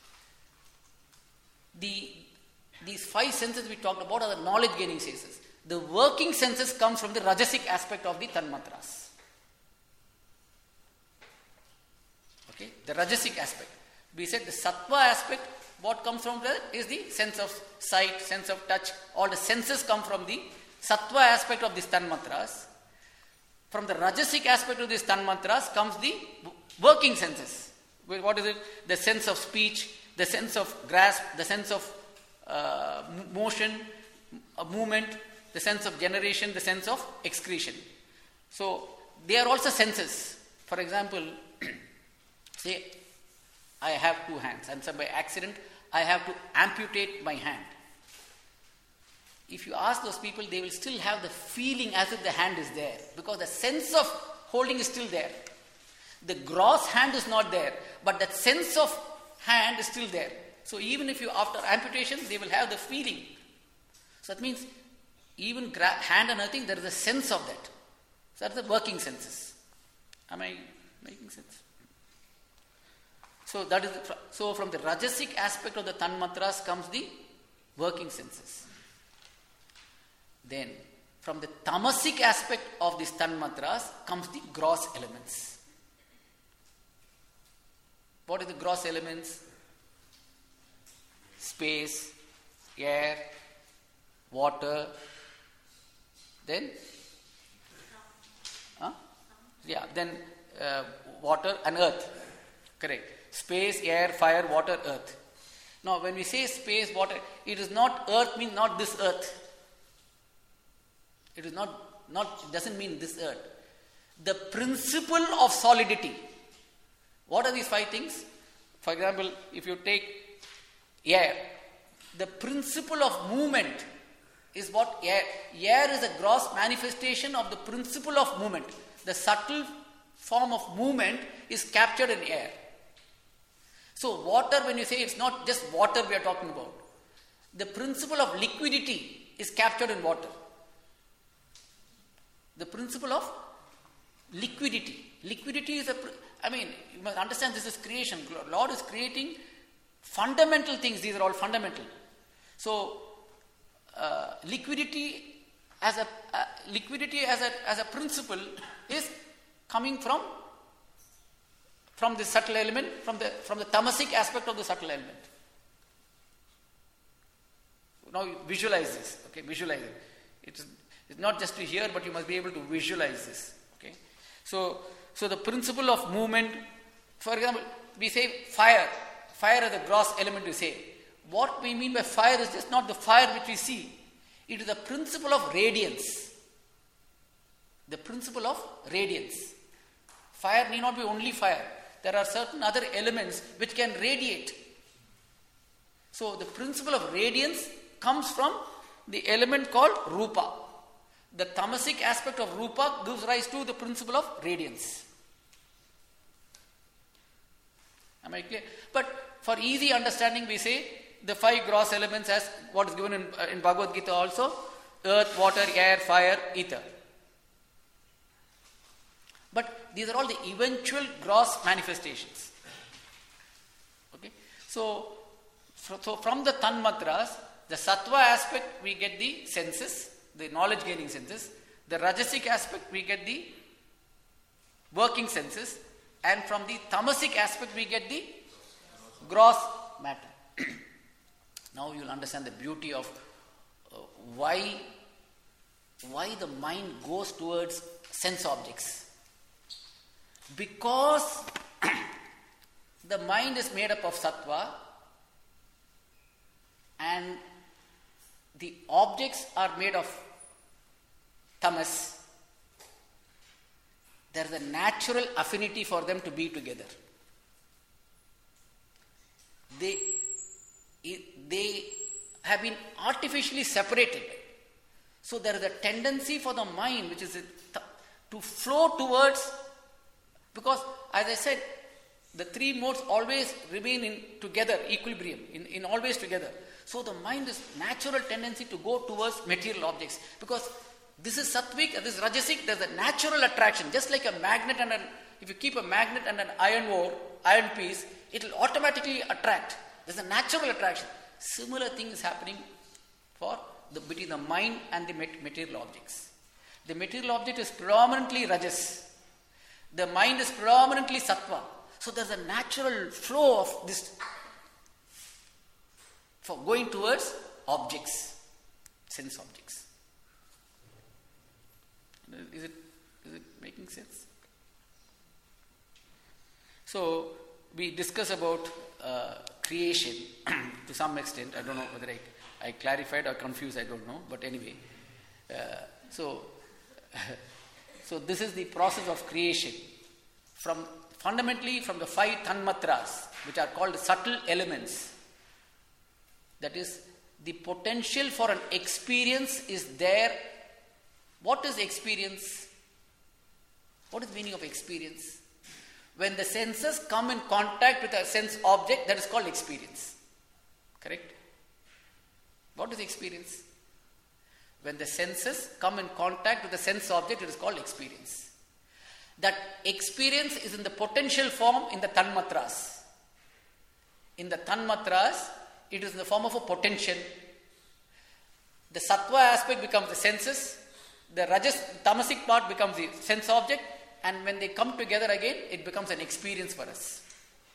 The, these five senses we talked about are the knowledge gaining senses. The working senses comes from the rajasic aspect of the tanmatras. Okay, the rajasic aspect. We said the sattva aspect, what comes from that is the sense of sight, sense of touch. All the senses come from the sattva aspect of these tanmatras. From the rajasic aspect of these tanmatras comes the working senses. What is it? The sense of speech, the sense of grasp, the sense of uh, motion, uh, movement, the sense of generation, the sense of excretion. So they are also senses. For example, say I have two hands and so by accident I have to amputate my hand. If you ask those people, they will still have the feeling as if the hand is there, because the sense of holding is still there. The gross hand is not there, but that sense of hand is still there. So even if you, after amputation, they will have the feeling. So that means even gra- hand and earthing, there is a sense of that. So that's the working senses. Am I making sense? So that is the, so from the rajasic aspect of the tanmatras comes the working senses. Then from the tamasic aspect of these tanmatras comes the gross elements. What are the gross elements? Space, air, water, then huh? yeah, then uh, water and earth. Correct. Space, air, fire, water, earth. Now when we say space, water, it is not earth means not this earth. It is not, not, it doesn't mean this earth. The principle of solidity. What are these five things? For example, if you take air, the principle of movement is what air. Air is a gross manifestation of the principle of movement. The subtle form of movement is captured in air. So water, when you say it's not just water we are talking about, the principle of liquidity is captured in water. The principle of liquidity. Liquidity is a, I mean, you must understand this is creation. Lord is creating fundamental things. These are all fundamental. So, uh, liquidity as a uh, liquidity as a as a principle is coming from from the subtle element, from the from the tamasic aspect of the subtle element. Now you visualize this. Okay, visualize it. It's it's not just to hear, but you must be able to visualize this. Okay, so so the principle of movement. For example, we say fire. Fire is a gross element. We say. What we mean by fire is just not the fire which we see. It is the principle of radiance. The principle of radiance. Fire need not be only fire. There are certain other elements which can radiate. So the principle of radiance comes from the element called rupa. The tamasic aspect of rupa gives rise to the principle of radiance. Am I clear? But for easy understanding, we say the five gross elements as what is given in, uh, in Bhagavad Gita also: earth, water, air, fire, ether. But these are all the eventual gross manifestations. Okay, so, so from the tanmatras, the sattva aspect we get the senses, the knowledge gaining senses. The rajasic aspect we get the working senses, and from the tamasic aspect we get the gross matter. Now you will understand the beauty of uh, why, why the mind goes towards sense objects. Because the mind is made up of sattva and the objects are made of tamas. There is a natural affinity for them to be together. They, they have been artificially separated So there is a tendency for the mind which is to flow towards, because as I said, the three modes always remain in together, equilibrium, in, in always together. So the mind is natural tendency to go towards material objects, because this is sattvic, this is rajasic, there's a natural attraction, just like a magnet and an, if you keep a magnet and an iron ore, iron piece, it will automatically attract. There's a natural attraction. Similar thing is happening for the, between the mind and the material objects. The material object is predominantly rajas. The mind is predominantly sattva. So there's a natural flow of this for going towards objects, sense objects. Is it, is it making sense? So we discuss about uh, creation to some extent. I don't know whether I, I clarified or confused, I don't know. But anyway, uh, so so this is the process of creation. From fundamentally from the five tanmatras, which are called subtle elements. That is, the potential for an experience is there. What is experience? What is the meaning of experience? When the senses come in contact with a sense object, that is called experience. Correct? What is experience? When the senses come in contact with a sense object, it is called experience. That experience is in the potential form in the tanmatras. In the tanmatras, it is in the form of a potential. The sattva aspect becomes the senses. The rajas, tamasic part becomes the sense object. And when they come together again, it becomes an experience for us.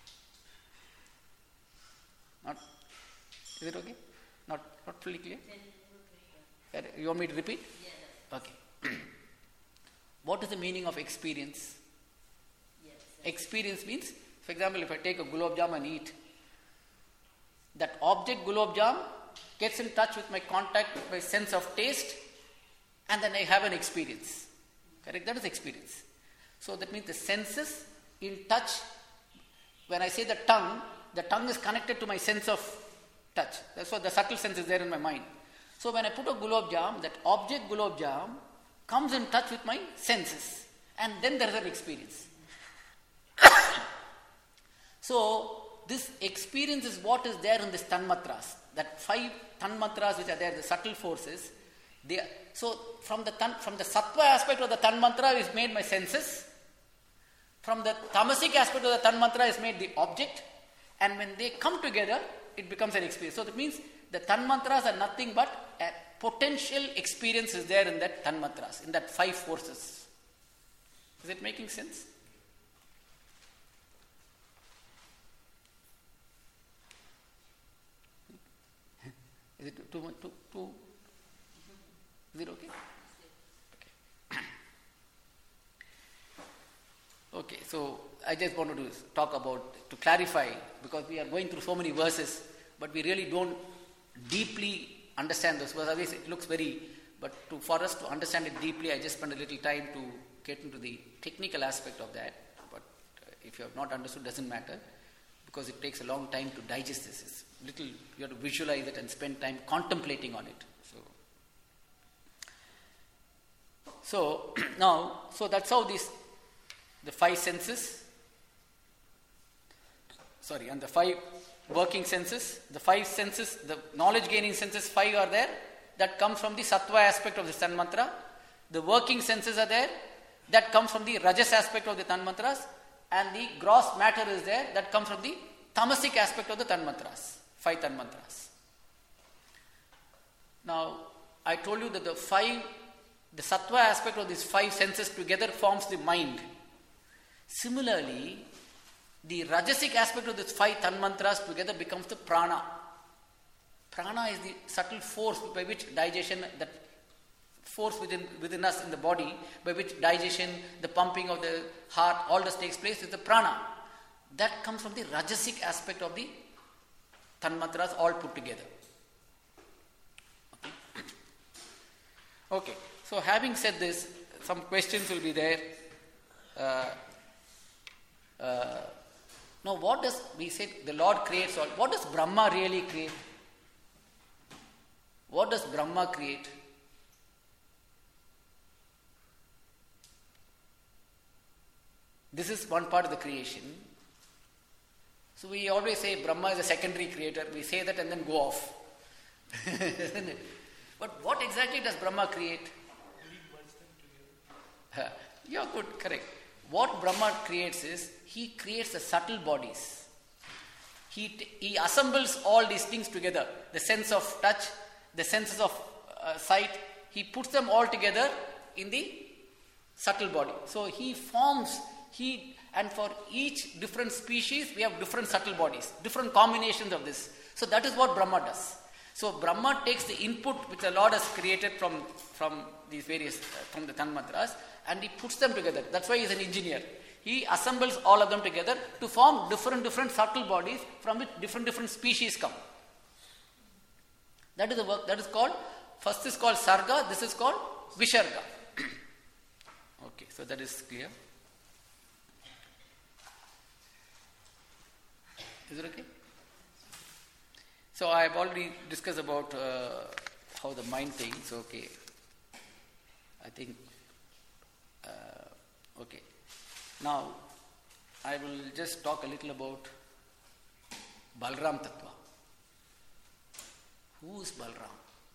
Not, is it okay? Not, not fully clear? You want me to repeat? Yeah. Okay. What is the meaning of experience? Yes. Experience means, for example, if I take a gulab jam and eat, that object gulab jam gets in touch with my contact, with my sense of taste, and then I have an experience. Correct? That is experience. So that means the senses in touch. When I say the tongue, the tongue is connected to my sense of touch. That's why the subtle sense is there in my mind. So when I put a gulab jam, that object gulab jam comes in touch with my senses, and then there is an experience. So this experience is what is there in this tanmatras. That five tanmatras which are there, the subtle forces. They are, so from the tan, from the sattva aspect of the tanmatra is made my senses. From the tamasic aspect of the tanmatra is made the object, and when they come together, it becomes an experience. So that means the tanmatras are nothing but a potential experience is there in that tanmatras, in that five forces. Is it making sense? Is it too much? Too, too? Is it okay? Okay. Okay, so I just wanted to talk about, to clarify, because we are going through so many verses, but we really don't deeply understand those verses. Otherwise, it looks very, but to, for us to understand it deeply, I just spent a little time to get into the technical aspect of that. But uh, if you have not understood, it doesn't matter, because it takes a long time to digest this. It's little, you have to visualize it and spend time contemplating on it. So, so now, so that's how these, the five senses, sorry, and the five working senses, the five senses, the knowledge gaining senses, five are there. That comes from the sattva aspect of the tanmatra. The working senses are there. That comes from the rajas aspect of the tanmatras. And the gross matter is there. That comes from the tamasic aspect of the tanmatras. Five tanmatras. Now, I told you that the five, the sattva aspect of these five senses together forms the mind. Similarly, the rajasic aspect of these five tanmantras together becomes the prana. Prana is the subtle force by which digestion, that force within within us in the body, by which digestion, the pumping of the heart, all this takes place, is the prana. That comes from the rajasic aspect of the tanmatras all put together. Okay. Okay. So having said this, some questions will be there. Uh, uh, now what does, we said the Lord creates all. What does Brahma really create? What does Brahma create? This is one part of the creation. So we always say Brahma is a secondary creator. We say that and then go off. Isn't it? But what exactly does Brahma create? Uh, yeah, good, correct. What Brahma creates is, he creates the subtle bodies. He, t- he assembles all these things together. The sense of touch, the senses of uh, sight. He puts them all together in the subtle body. So he forms, he and for each different species, we have different subtle bodies, different combinations of this. So that is what Brahma does. So Brahma takes the input which the Lord has created from, from these various, uh, from the Tanmatras, and he puts them together. That's why he is an engineer. He assembles all of them together to form different, different subtle bodies from which different, different species come. That is the work. That is called, first is called Sarga, this is called Visharga. Okay, so that is clear. Is it okay? So I have already discussed about uh, how the mind thinks. Okay. I think, uh, okay. Now, I will just talk a little about Balram Tattva. Who is Balram?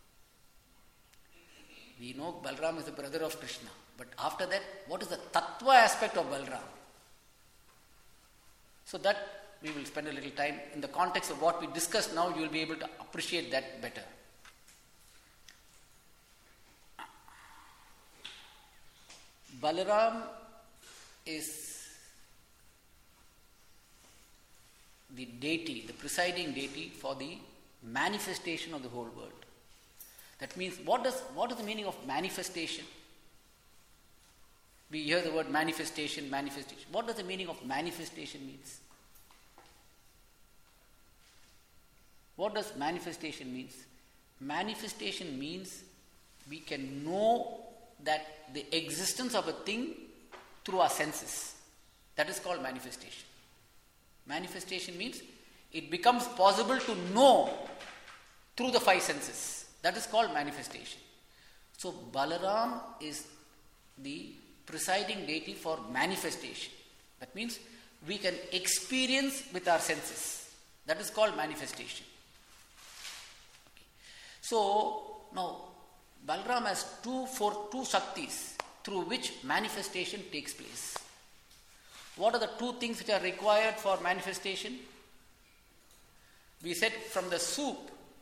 We know Balram is the brother of Krishna. But after that, what is the Tattva aspect of Balram? So that we will spend a little time. In the context of what we discussed now, you will be able to appreciate that better. Balaram is the deity, the presiding deity for the manifestation of the whole world. That means, what does what is the meaning of manifestation? We hear the word manifestation, manifestation. What does the meaning of manifestation means? What does manifestation means? Manifestation means we can know that the existence of a thing through our senses. That is called manifestation. Manifestation means it becomes possible to know through the five senses. That is called manifestation. So Balaram is the presiding deity for manifestation. That means we can experience with our senses. That is called manifestation. Okay. So now Balaram has two for two Shaktis through which manifestation takes place. What are the two things which are required for manifestation? We said from the soup.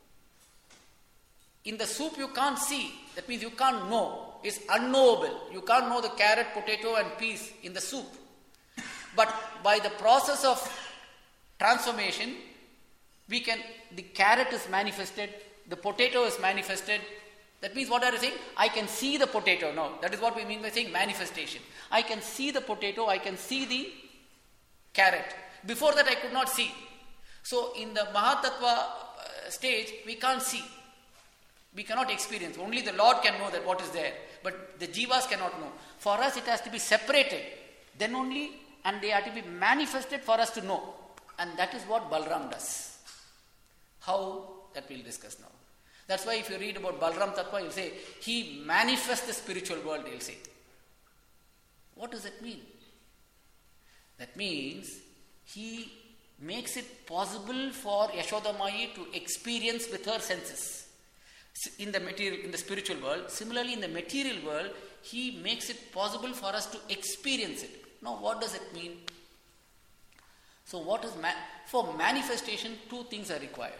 In the soup you can't see. That means you can't know. It's unknowable. You can't know the carrot, potato and peas in the soup. But by the process of transformation, we can, the carrot is manifested, the potato is manifested. That means what are you saying? I can see the potato now. That is what we mean by saying manifestation. I can see the potato, I can see the carrot. Before that I could not see. So in the Mahatattva uh, stage, we can't see. We cannot experience. Only the Lord can know that what is there. But the jivas cannot know. For us it has to be separated. Then only, and they have to be manifested for us to know. And that is what Balram does. How? That we'll discuss now. That's why if you read about Balram Tattva, you'll say, he manifests the spiritual world, you'll say. What does that mean? That means he makes it possible for Yashodamayi to experience with her senses. In the material, in the spiritual world. Similarly, in the material world, he makes it possible for us to experience it. Now, what does it mean? So, what is ma- for manifestation? Two things are required.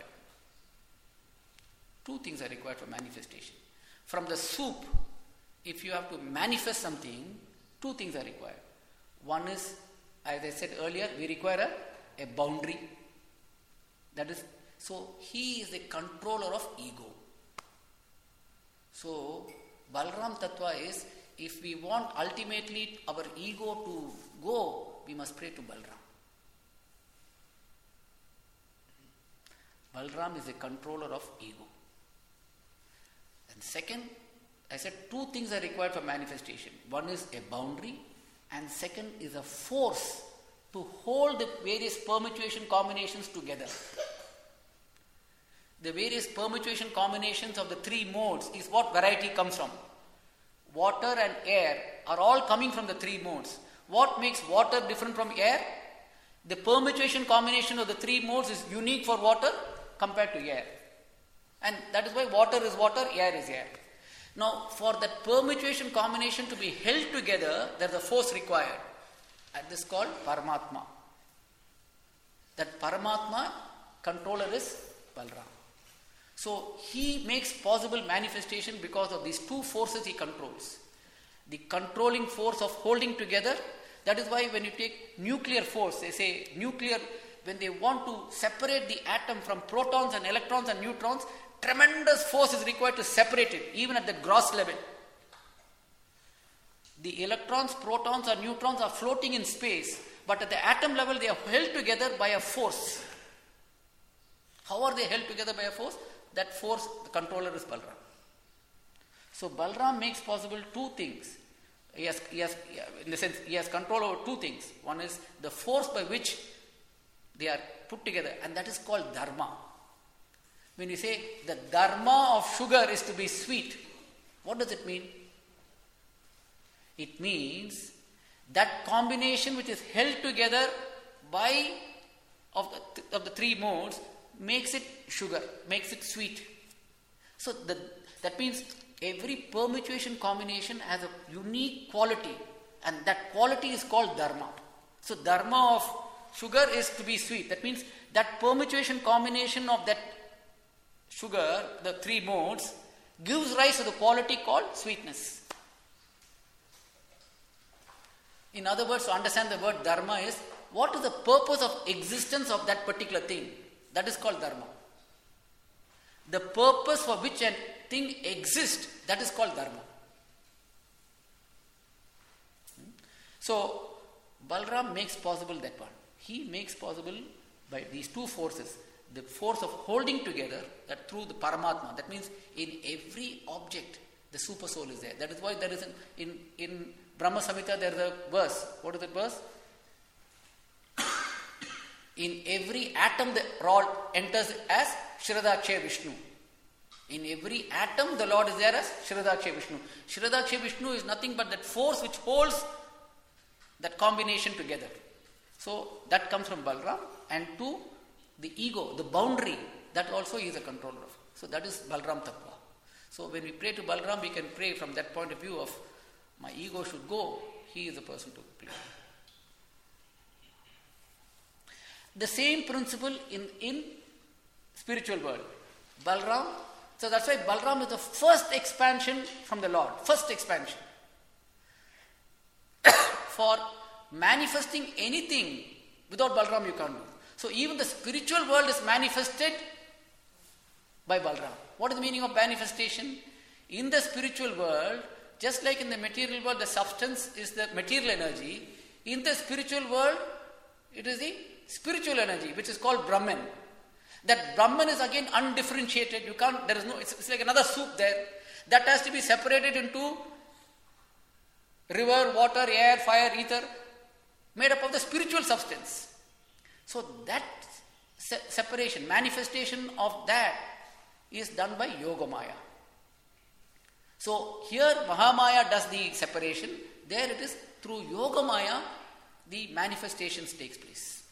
Two things are required for manifestation. From the soup, if you have to manifest something, two things are required. One is, as I said earlier, we require a, a boundary. That is, so he is the controller of ego. So, Balram Tattva is, if we want ultimately our ego to go, we must pray to Balram. Balram is the controller of ego. And second, I said two things are required for manifestation. One is a boundary, and second is a force to hold the various permutation combinations together. The various permutation combinations of the three modes is what variety comes from. Water and air are all coming from the three modes. What makes water different from air? The permutation combination of the three modes is unique for water compared to air. And that is why water is water, air is air. Now, for that permutation combination to be held together, there is a force required. And this is called Paramatma. That Paramatma controller is Balram. So, he makes possible manifestation because of these two forces he controls. The controlling force of holding together. That is why when you take nuclear force, they say nuclear, when they want to separate the atom from protons and electrons and neutrons, tremendous force is required to separate it, even at the gross level. The electrons, protons or neutrons are floating in space, but at the atom level they are held together by a force. How are they held together by a force? That force, the controller is Balram. So Balram makes possible two things. He has, he has, in the sense, he has control over two things. One is the force by which they are put together, and that is called Dharma. When you say the Dharma of sugar is to be sweet, what does it mean? It means that combination which is held together by of the, of the three modes makes it sugar, makes it sweet. So the, that means every permutation combination has a unique quality, and that quality is called Dharma. So Dharma of sugar is to be sweet. That means that permutation combination of that sugar, the three modes, gives rise to the quality called sweetness. In other words, to understand the word Dharma is, what is the purpose of existence of that particular thing? That is called Dharma. The purpose for which a thing exists, that is called Dharma. So, Balram makes possible that one. He makes possible by these two forces, the force of holding together, that through the Paramatma. That means in every object, the super soul is there. That is why there is an, in, in Brahma Samhita there is a verse. What is that verse? In every atom the Lord enters as Shradakshay Vishnu. In every atom the Lord is there as Shradakshay Vishnu. Shradakshay Vishnu is nothing but that force which holds that combination together. So that comes from Balram. And two, the ego, the boundary, that also he is a controller of. So that is Balram Tattva. So when we pray to Balram, we can pray from that point of view of my ego should go, he is the person to play. The same principle in, in spiritual world. Balram, so that's why Balram is the first expansion from the Lord. First expansion. For manifesting anything, without Balram you can't do. So even the spiritual world is manifested by Balram. What is the meaning of manifestation? In the spiritual world, just like in the material world, the substance is the material energy. In the spiritual world, it is the spiritual energy, which is called Brahman. That Brahman is again undifferentiated. You can't, there is no, it's, it's like another soup there. That has to be separated into river, water, air, fire, ether, made up of the spiritual substance. So that se- separation, manifestation of that is done by Yogamaya. So here Mahamaya does the separation. There it is through Yogamaya the manifestations takes place.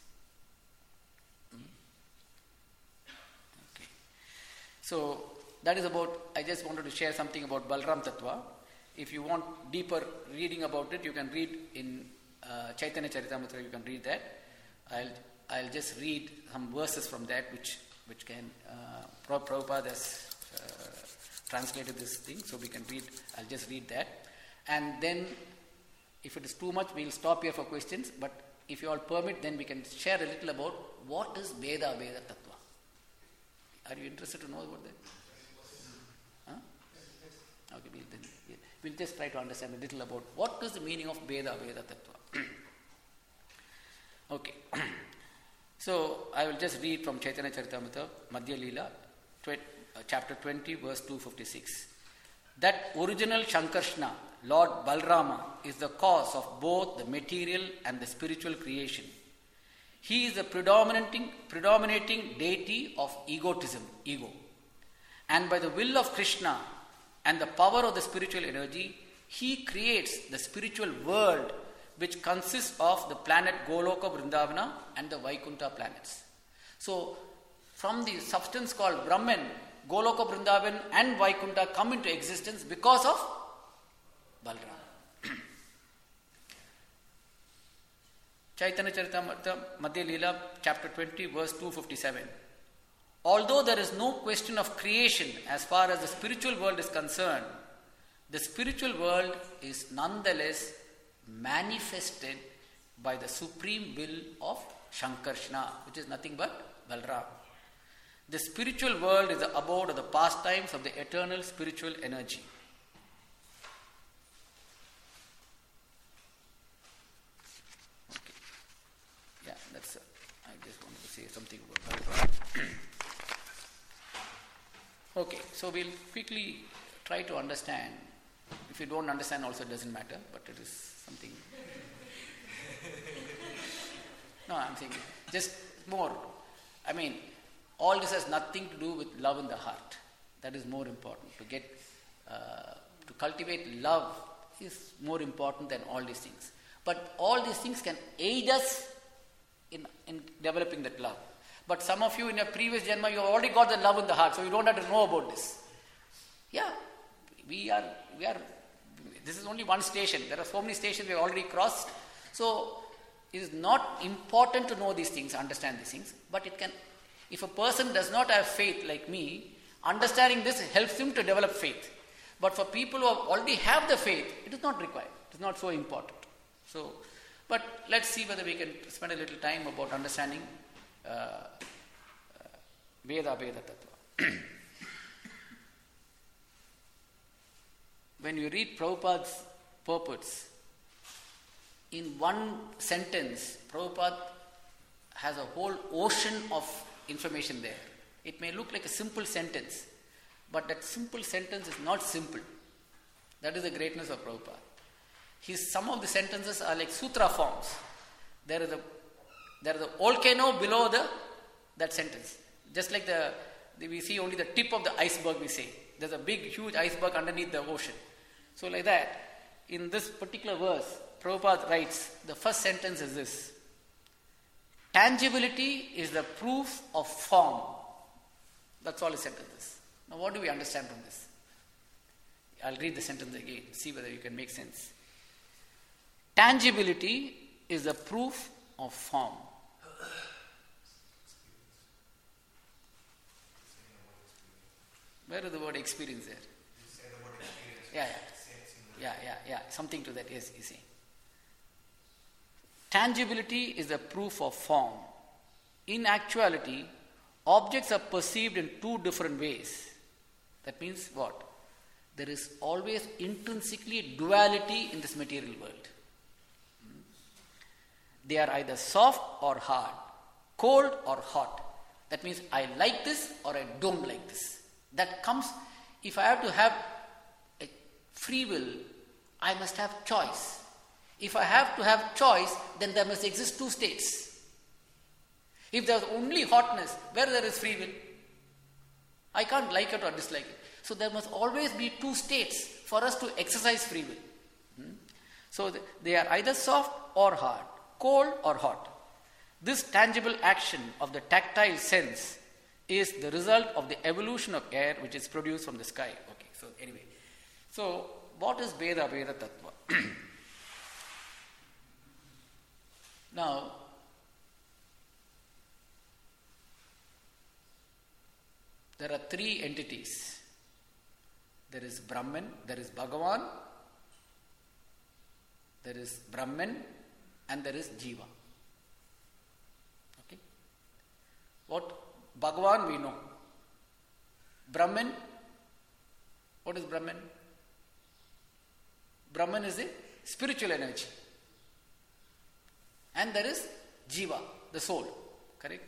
Okay. So that is about, I just wanted to share something about Balram Tattva. If you want deeper reading about it, you can read in uh, Chaitanya Charitamrita, you can read that. I'll I'll just read some verses from that which which can, uh, Prabhupada has uh, translated this thing, so we can read, I'll just read that. And then, if it is too much, we'll stop here for questions, but if you all permit, then we can share a little about what is Veda, Veda Tattva. Are you interested to know about that? Huh? Okay, we'll, then, we'll just try to understand a little about what is the meaning of Veda, Veda Tattva. Okay. So, I will just read from Chaitanya Charitamrita, Madhya Leela, tw- uh, chapter twenty, verse two fifty-six. That original Shankarshna, Lord Balrama, is the cause of both the material and the spiritual creation. He is the predominating, predominating deity of egotism, ego. And by the will of Krishna and the power of the spiritual energy, he creates the spiritual world which consists of the planet Goloka Vrindavana and the Vaikuntha planets. So, from the substance called Brahman, Goloka Vrindavan and Vaikuntha come into existence because of Balram. Chaitanya Charitamrita Madhya Leela, chapter twenty, verse two fifty-seven. Although there is no question of creation as far as the spiritual world is concerned, the spiritual world is nonetheless manifested by the supreme will of Shankarshna, which is nothing but Balram. The spiritual world is the abode of the pastimes of the eternal spiritual energy. Okay. Yeah, that's uh, I just wanted to say something about Balram. Okay, so we'll quickly try to understand. If you don't understand also it doesn't matter, but it is something. No, I'm saying just more. I mean, all this has nothing to do with love in the heart. That is more important. To get, uh, to cultivate love is more important than all these things. But all these things can aid us in, in developing that love. But some of you in your previous Janma, you have already got the love in the heart, so you don't have to know about this. Yeah, we are, we are, this is only one station. There are so many stations we have already crossed. So, it is not important to know these things, understand these things, but it can, if a person does not have faith like me, understanding this helps him to develop faith. But for people who already have the faith, it is not required. It is not so important. So, but let's see whether we can spend a little time about understanding uh, uh, Veda Veda Tattva. When you read Prabhupada's purports, in one sentence, Prabhupada has a whole ocean of information there. It may look like a simple sentence, but that simple sentence is not simple. That is the greatness of Prabhupada. His, some of the sentences are like sutra forms. There is a there is a volcano below the that sentence. Just like the, the we see only the tip of the iceberg, we say. There's a big, huge iceberg underneath the ocean. So like that, in this particular verse, Prabhupada writes, the first sentence is this: tangibility is the proof of form. That's all his sentence is. Now what do we understand from this? I'll read the sentence again, see whether you can make sense. Tangibility is the proof of form. Where is the word experience there? You say the word experience. Yeah, yeah. Yeah, yeah, yeah. Something to that, yes, you see. Tangibility is the proof of form. In actuality, objects are perceived in two different ways. That means what? There is always intrinsically duality in this material world. They are either soft or hard, cold or hot. That means I like this or I don't like this. That comes, if I have to have a free will, I must have choice. If I have to have choice, then there must exist two states. If there is only hotness, where there is free will? I can't like it or dislike it. So there must always be two states for us to exercise free will. Hmm? So they are either soft or hard, cold or hot. This tangible action of the tactile sense is the result of the evolution of air which is produced from the sky. Okay, so anyway. So what is Veda Veda Tattva? Now, there are three entities. There is Brahman, there is Bhagavan, there is Brahman, and there is Jiva. Okay? What? Bhagavan we know. Brahman, what is Brahman? Brahman is a spiritual energy. And there is Jiva, the soul. Correct?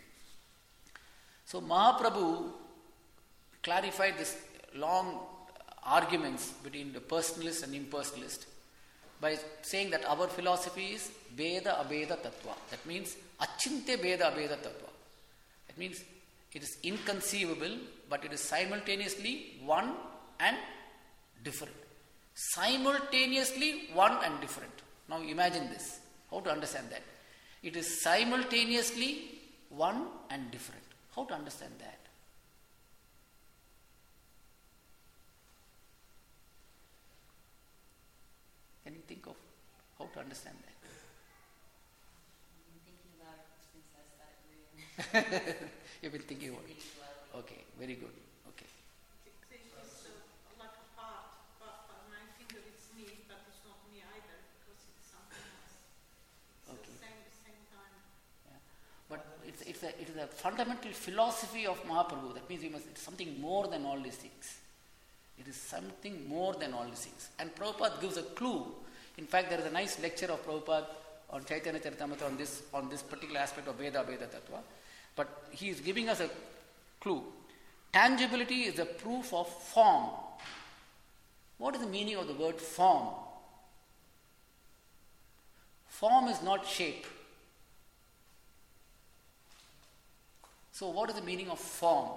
So Mahaprabhu clarified this long arguments between the personalist and impersonalist by saying that our philosophy is Veda Abeda Tattva. That means Achinte Veda Abeda Tattva. That means it is inconceivable, but it is simultaneously one and different. Simultaneously one and different. Now imagine this. How to understand that? It is simultaneously one and different. How to understand that? Can you think of how to understand that? I'm thinking about it since I started reading. You've been thinking about it. Okay, very good. Okay. It is uh, like a part, but, but my finger is me, but it's not me either because it's something else. It's Okay. the same, the same time. Yeah. But it's, it's a, it is a fundamental philosophy of Mahaprabhu. That means we must, it's something more than all these things. It is something more than all these things. And Prabhupada gives a clue. In fact, there is a nice lecture of Prabhupada on Chaitanya Charitamrita on this, on this particular aspect of Veda, Veda Tattva. But he is giving us a clue. Tangibility is a proof of form. What is the meaning of the word form? Form is not shape. So what is the meaning of form?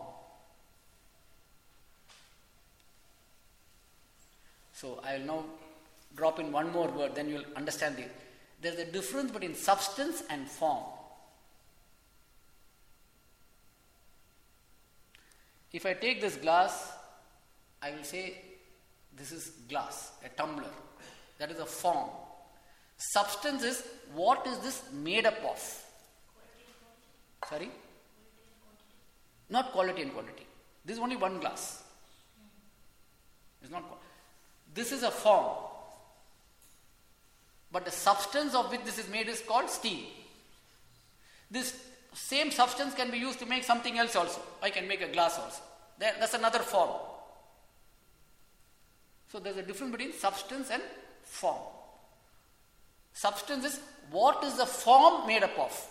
So I will now drop in one more word, then you will understand it. There is a difference between substance and form. If I take this glass, I will say this is glass, a tumbler. That is a form. Substance is what is this made up of? Sorry? Not quality and quantity. This is only one glass. It's not. This is a form. But the substance of which this is made is called steel. This same substance can be used to make something else also. I can make a glass also. There, that's another form. So there's a difference between substance and form. Substance is what is the form made up of.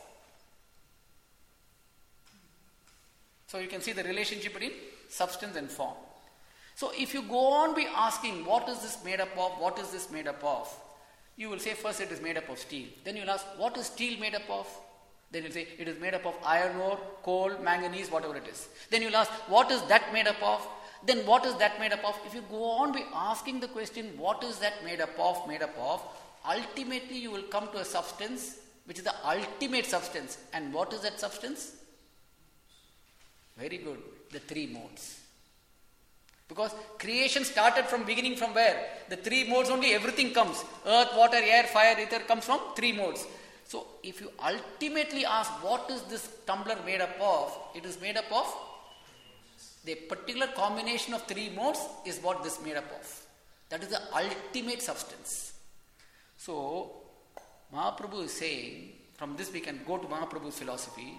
So you can see the relationship between substance and form. So if you go on be asking what is this made up of, what is this made up of, you will say first it is made up of steel. Then you will ask what is steel made up of? Then you will say it is made up of iron ore, coal, manganese, whatever it is. Then you will ask what is that made up of? Then what is that made up of? If you go on be asking the question what is that made up of, made up of, ultimately you will come to a substance which is the ultimate substance. And what is that substance? Very good. The three modes. Because creation started from beginning from where? The three modes only everything comes. Earth, water, air, fire, ether comes from three modes. So if you ultimately ask what is this tumbler made up of, it is made up of the particular combination of three modes is what this made up of. That is the ultimate substance. So Mahaprabhu is saying, from this we can go to Mahaprabhu's philosophy.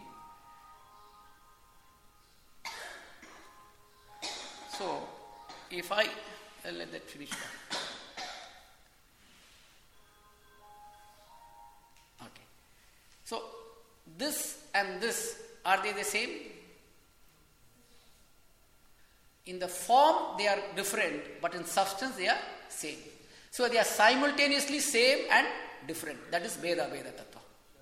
So if I, I'll let that finish. Okay. So this and this, are they the same? In the form they are different, but in substance they are same. So they are simultaneously same and different. That is Veda Veda Tattva.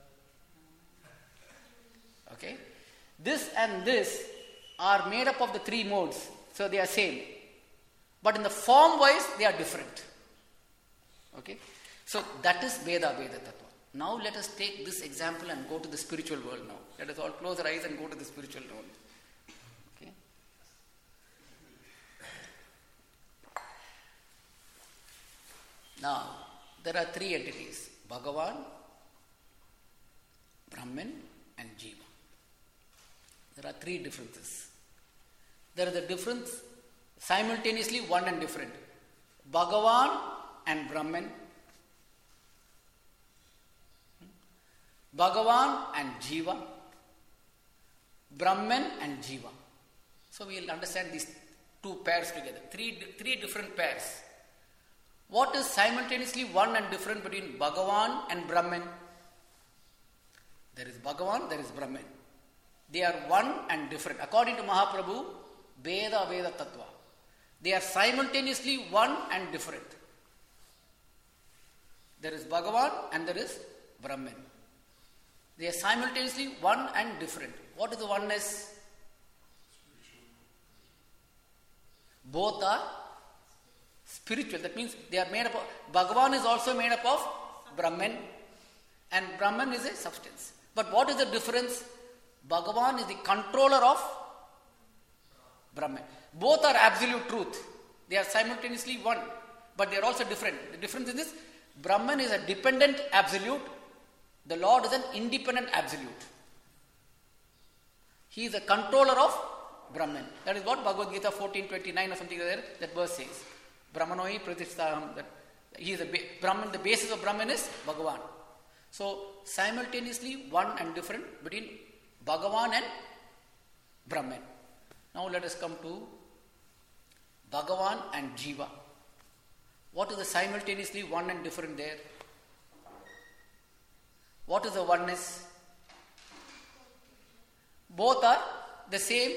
Okay. This and this are made up of the three modes. So they are same. But in the form wise they are different. Okay. So that is Veda Veda Tattva. Now let us take this example and go to the spiritual world now. Let us all close our eyes and go to the spiritual world. Okay. Now, there are three entities. Bhagavan, Brahman and Jiva. There are three differences. There is a difference simultaneously one and different. Bhagavan and Brahman. Bhagavan and Jiva. Brahman and Jiva. So we will understand these two pairs together. Three, three different pairs. What is simultaneously one and different between Bhagavan and Brahman? There is Bhagavan, there is Brahman. They are one and different. According to Mahaprabhu, Veda Veda Tattva. They are simultaneously one and different. There is Bhagavan and there is Brahman. They are simultaneously one and different. What is the oneness? Both are spiritual. That means they are made up of, Bhagavan is also made up of Brahman, and Brahman is a substance. But what is the difference? Bhagavan is the controller of Brahman. Both are absolute truth. They are simultaneously one, but they are also different. The difference in this, Brahman is a dependent absolute, the Lord is an independent absolute. He is a controller of Brahman. That is what Bhagavad Gita fourteen twenty-nine or something like that, that verse says. Brahmanoi pratisthaham. That he is a ba- Brahman, the basis of Brahman is Bhagavan. So simultaneously one and different between Bhagavan and Brahman. Now let us come to Bhagavan and Jiva. What is the simultaneously one and different there? What is the oneness? Both are the same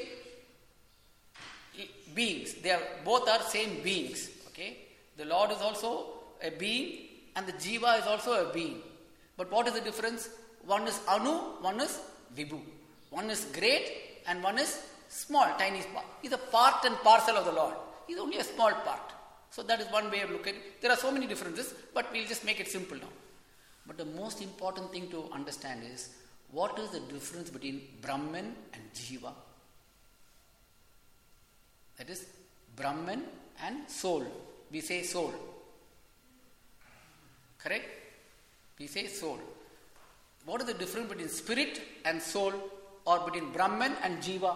beings. They are both are same beings. Okay? The Lord is also a being and the Jiva is also a being. But what is the difference? One is Anu, one is Vibhu. One is great and one is small, tiny part. He is a part and parcel of the Lord. He is only a small part. So that is one way of looking at it. There are so many differences, but we'll just make it simple now. But the most important thing to understand is, what is the difference between Brahman and Jiva? That is, Brahman and soul. We say soul. Correct? We say soul. What is the difference between spirit and soul, or between Brahman and Jiva?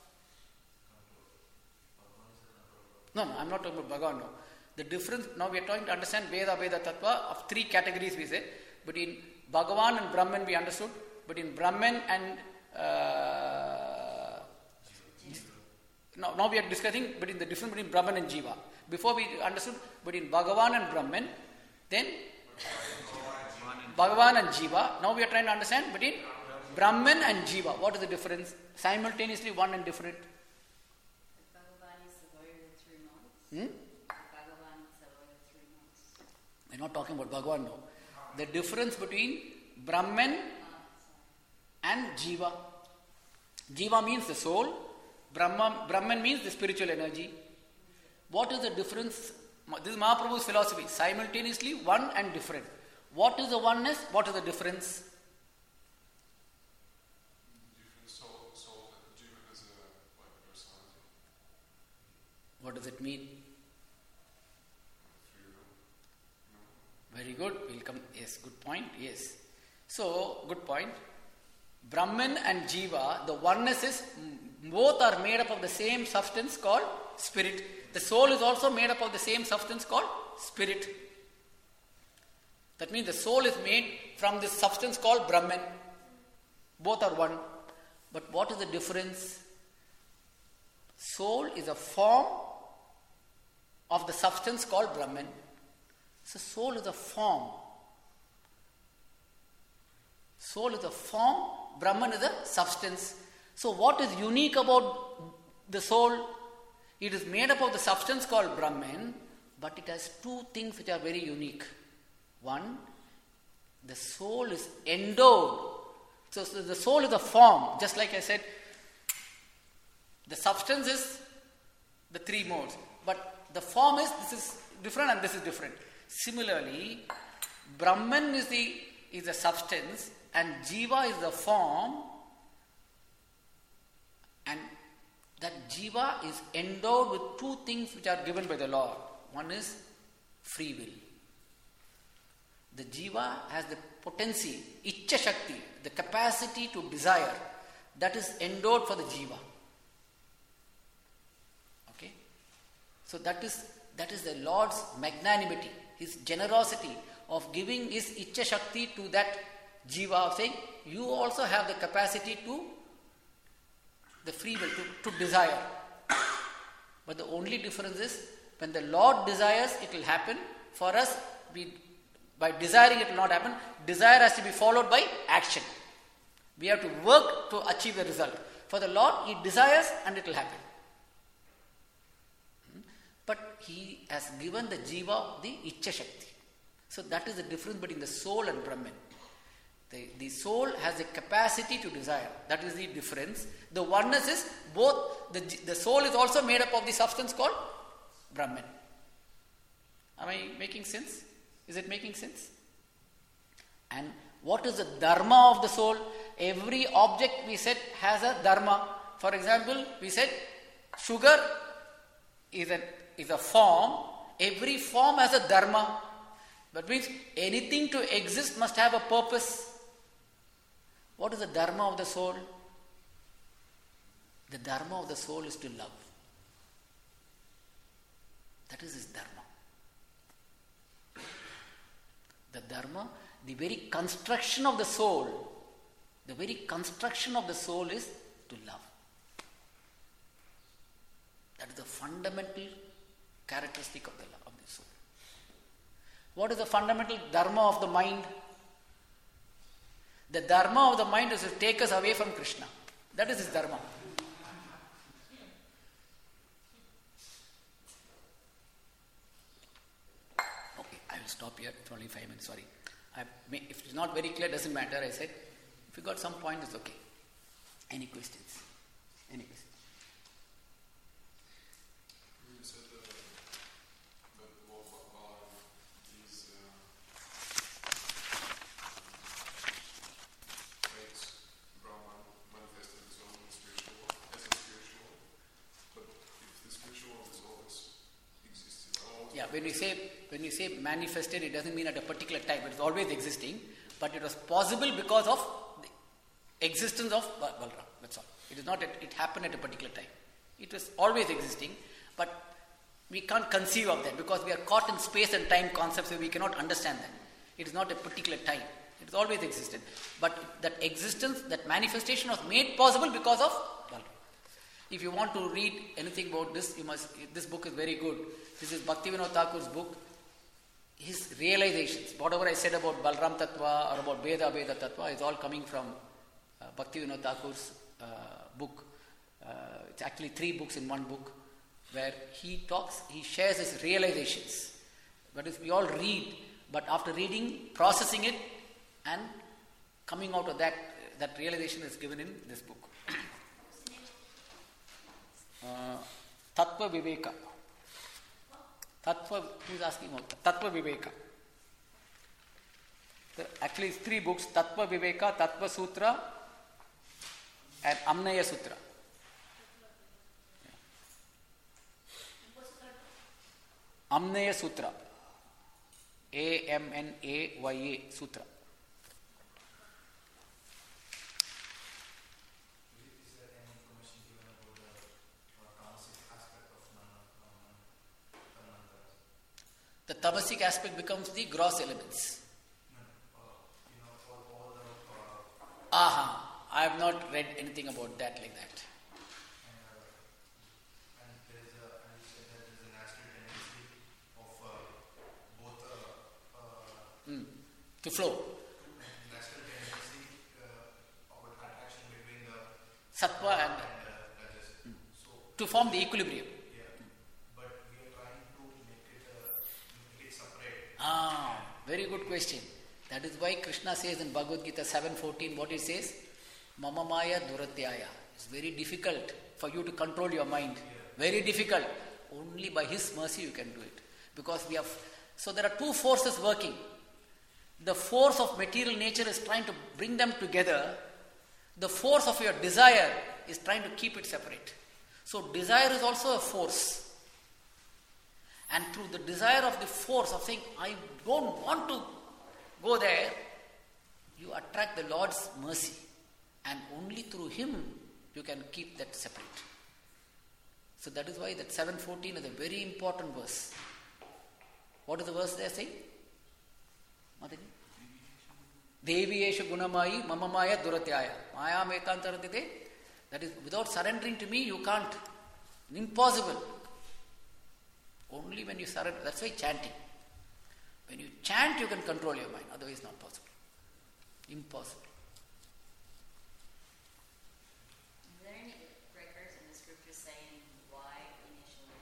No, no, I'm not talking about Bhagavan now. The difference, now we are trying to understand Veda, Veda, Tattva of three categories we say. Between Bhagavan and Brahman we understood. Between Brahman and... Uh, now, now we are discussing between the difference between Brahman and Jiva. Before we understood between Bhagavan and Brahman, then Bhagavan and Jiva. Now we are trying to understand between Brahman and Jiva. What is the difference? Simultaneously one and different. Bhagavan is the word of three months. Hmm? Bhagavan is the word of three months. We are not talking about Bhagavan now. The difference between Brahman and Jiva. Jiva means the soul. Brahma, Brahman means the spiritual energy. What is the difference? This is Mahaprabhu's philosophy. Simultaneously one and different. What is the oneness? What is the difference? Different soul, soul and Jiva is a like personality. What does it mean? No. Very good. We'll come. Yes, good point. Yes. So, good point. Brahman and Jiva, the oneness is, both are made up of the same substance called spirit. The soul is also made up of the same substance called spirit. That means the soul is made from this substance called Brahman. Both are one. But what is the difference? Soul is a form of the substance called Brahman. So soul is a form. Soul is a form, Brahman is a substance. So what is unique about the soul? It is made up of the substance called Brahman, but it has two things which are very unique. One, the soul is endowed. So, so the soul is a form, just like I said, the substance is the three modes, but the form is, this is different and this is different. Similarly, Brahman is the is the substance and Jiva is the form, and that Jiva is endowed with two things which are given by the Lord. One is free will. The Jiva has the potency, Ichcha Shakti, the capacity to desire, that is endowed for the Jiva. Okay? So that is that is the Lord's magnanimity, His generosity of giving His Ichcha Shakti to that Jiva, of saying, you also have the capacity to, the free will, to, to desire. But the only difference is, when the Lord desires, it will happen. For us, we, by desiring it will not happen. Desire has to be followed by action. We have to work to achieve the result. For the Lord, He desires and it will happen. But He has given the Jiva the Ichcha Shakti. So that is the difference between the soul and Brahman. The, the soul has a capacity to desire. That is the difference. The oneness is both, the, the soul is also made up of the substance called Brahman. Am I making sense? Is it making sense? And what is the dharma of the soul? Every object we said has a dharma. For example, we said sugar is a, is a form. Every form has a dharma. That means anything to exist must have a purpose. What is the dharma of the soul? The dharma of the soul is to love. That is his dharma. The dharma, the very construction of the soul, the very construction of the soul is to love. That is the fundamental characteristic of the, of the soul. What is the fundamental dharma of the mind? The dharma of the mind is to take us away from Krishna. That is his dharma. Okay, I will stop here. It's only five minutes, sorry. I may, if it's not very clear, doesn't matter, I said. If you got some point, it's okay. Any questions? Any questions? You said uh, that Lord Balaram is uh, makes Brahman manifested his own spiritual as a spiritual, but if the spiritual is always existed, always Yeah, when we say when we say manifested, it doesn't mean at a particular time. It's always existing, but it was possible because of the existence of Bal- Balram. That's all. It is not that it happened at a particular time. It was always existing, but we can't conceive of that because we are caught in space and time concepts, so we cannot understand that. It is not a particular time. It has always existed. But that existence, that manifestation was made possible because of Balram. If you want to read anything about this, you must. This book is very good. This is Bhaktivinoda Thakur's book. His realizations, whatever I said about Balram Tattva or about Veda Veda Tattva, is all coming from uh, Bhaktivinoda Thakur's uh, book. Uh, it's actually three books in one book, where he talks, he shares his realizations. But if we all read, but after reading, processing it, and coming out of that, that realization is given in this book. Uh, Tattva Viveka. Tattva, who is asking about Tattva Viveka? There actually it's three books, Tattva Viveka, Tattva Sutra, and Amnaya Sutra. Amnaya Sutra. A M N A Y A Sutra. Is there any information given about the uh, tamasic aspect of Manantara? The tamasic aspect becomes the gross elements. You know, all, all the uh, Aha! I have not read anything about that like that. and, uh, and there is a and you said that there is a natural tendency of uh, both uh, uh, Mm. To flow. natural tendency uh, of attraction between the Sattva and and uh, rajas. So to form the equilibrium. yeah, but we are trying to make it uh, make it separate. Ah, very good question. That is why Krishna says in Bhagavad Gita seven fourteen, what he says? Mama Maya Duratyaya. It's very difficult for you to control your mind. Very difficult. Only by His mercy you can do it. Because we have, so there are two forces working. The force of material nature is trying to bring them together. The force of your desire is trying to keep it separate. So desire is also a force. And through the desire of the force of saying, I don't want to go there, you attract the Lord's mercy. And only through Him you can keep that separate. So that is why that seven fourteen is a very important verse. What is the verse they are saying? Mataji? Deviyesha gunamayi mamamaya duratyaya. Maya metantaratite. That is, without surrendering to me, you can't. Impossible. Only when you surrender. That's why chanting. When you chant, you can control your mind. Otherwise, not possible. Impossible. Is there any records in the scriptures saying why initially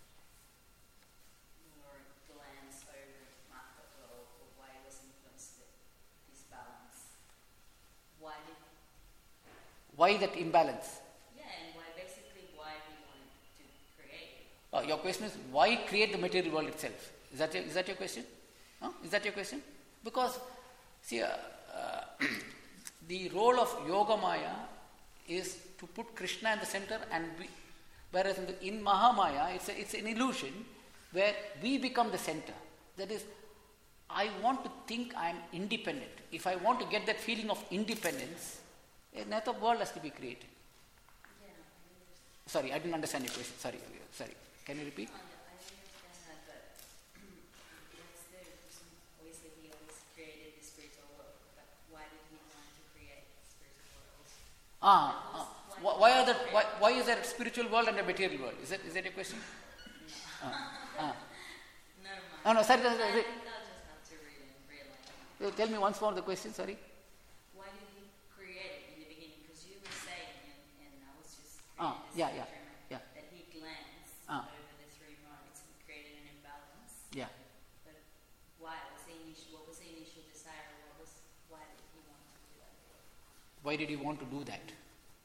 your glance over Mahatattva, or why it was influenced with this balance? Why did, Why that imbalance? yeah, and why basically why we wanted to create? Uh, your question is, why create the material world itself? Is that your, is that your question? Huh? Is that your question? Because See, uh, uh, the role of Yogamaya is to put Krishna in the center, and be, whereas in, the, in Mahamaya, it's, a, it's an illusion where we become the center. That is, I want to think I am independent. If I want to get that feeling of independence, another world has to be created. Yeah, Sorry, I didn't understand your question. Sorry, sorry. Can you repeat? oh, yeah, I understand that, but what's the reason? Obviously, he always created the spiritual world, but why did he want to create spiritual worlds? Ah, ah. Why, why are that? Why, why is there a spiritual world and a material world? Is that is that your question? No. Ah, ah. Never mind. No, no, sorry. sorry, I sorry. think I'll just have to read and realize. Uh, Tell me once more the question. Sorry. Why did he create it in the beginning? Because you were saying, and, and I was just Ah, creating this yeah, yeah, picture, yeah. that he glanced Ah. over the three modes and created an imbalance. Yeah. But why was the initial? What was the initial desire? What was? Why did he want to do that? Why did he want to do that?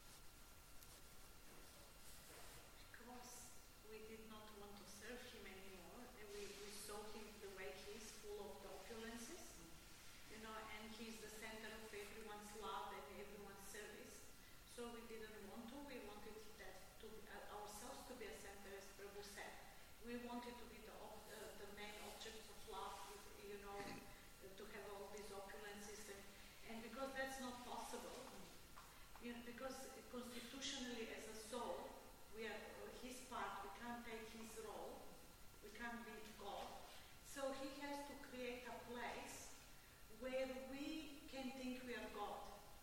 Because we did not want to serve him anymore. And we, we saw him the way he is, full of the opulences, you know, and he's the center of everyone's love and everyone's service. So we didn't want to. We wanted that to be, uh, ourselves to be a center, as Prabhu said. We wanted to be the ob- uh, the main object of love, you know, to have all these opulences, and, and because that's not possible. You know, because constitutionally, as a soul, we are uh, his part. We can't take his role. We can't be God. So he has to create a place where we can think we are God.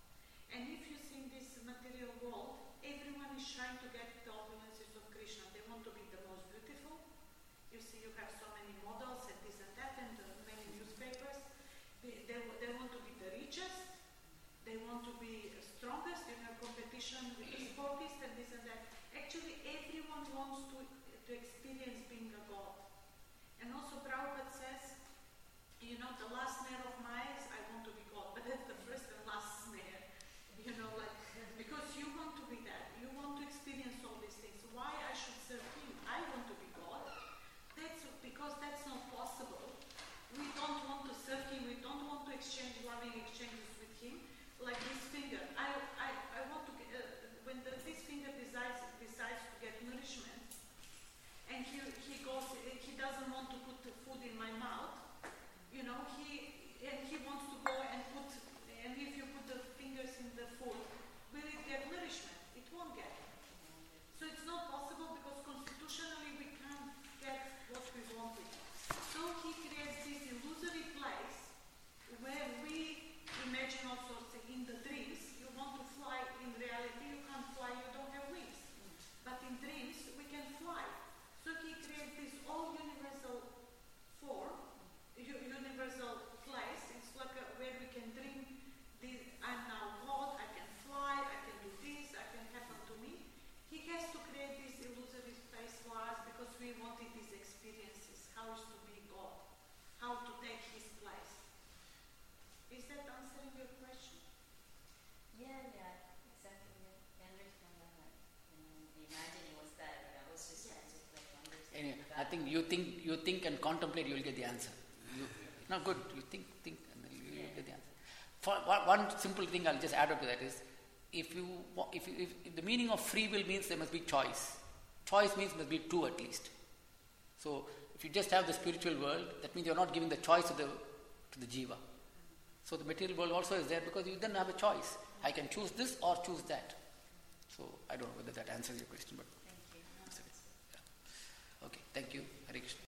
And if you see in this material world, everyone is trying to get the opulences of Krishna. They want to be the most beautiful. You see, you have so many models and this and that, and uh, many newspapers. They, they, they want to be the richest. They want to be strongest in a competition with the sportists and this and that. Actually, everyone wants to, to experience being a god. And also Prabhupada says, you know, the last snare of my eyes, I want to be God. But that's the first and last snare. You know, like, because you want to be that. You want to experience all these things. Why I should serve him? I want to be God. That's because that's not possible. We don't want to serve him. We don't want to exchange loving exchanges with him. Like this finger, I, I, I want to get, uh, when the, this finger decides, decides to get nourishment, and he, he goes, he doesn't want to put the food in my mouth, you know, he, and he wants to go and put, and if you put the fingers in the food, will it get nourishment? It won't get it. So it's not possible because constitutionally we can't get what we wanted. So he creates this illusory place where we imagine all sorts of, in the dreams, you want to fly, in reality you can't fly, you don't have wings. But in dreams, we can fly. So he creates this all universal form, u- universal place. It's like a, where we can dream, this, I'm now God, I can fly, I can do this, I can happen to me. He has to create this illusory space for us because we wanted these experiences, how is to be God, how to take his place. Is that answering your question? Yeah, yeah, exactly. Yeah. I understand that. You know, imagine it was that, but I was just trying to like understand. Anyway, that. I think you think you think and contemplate, you will get the answer. You, no, good. You think, think, and then you will Yeah. get the answer. For one, one simple thing I'll just add up to that is, if you, wa- if, you if, if the meaning of free will means there must be choice. Choice means there must be two at least. So if you just have the spiritual world, that means you're not giving the choice to the to the jiva. So the material world also is there because you then have a choice. I can choose this or choose that. So I don't know whether that answers your question, but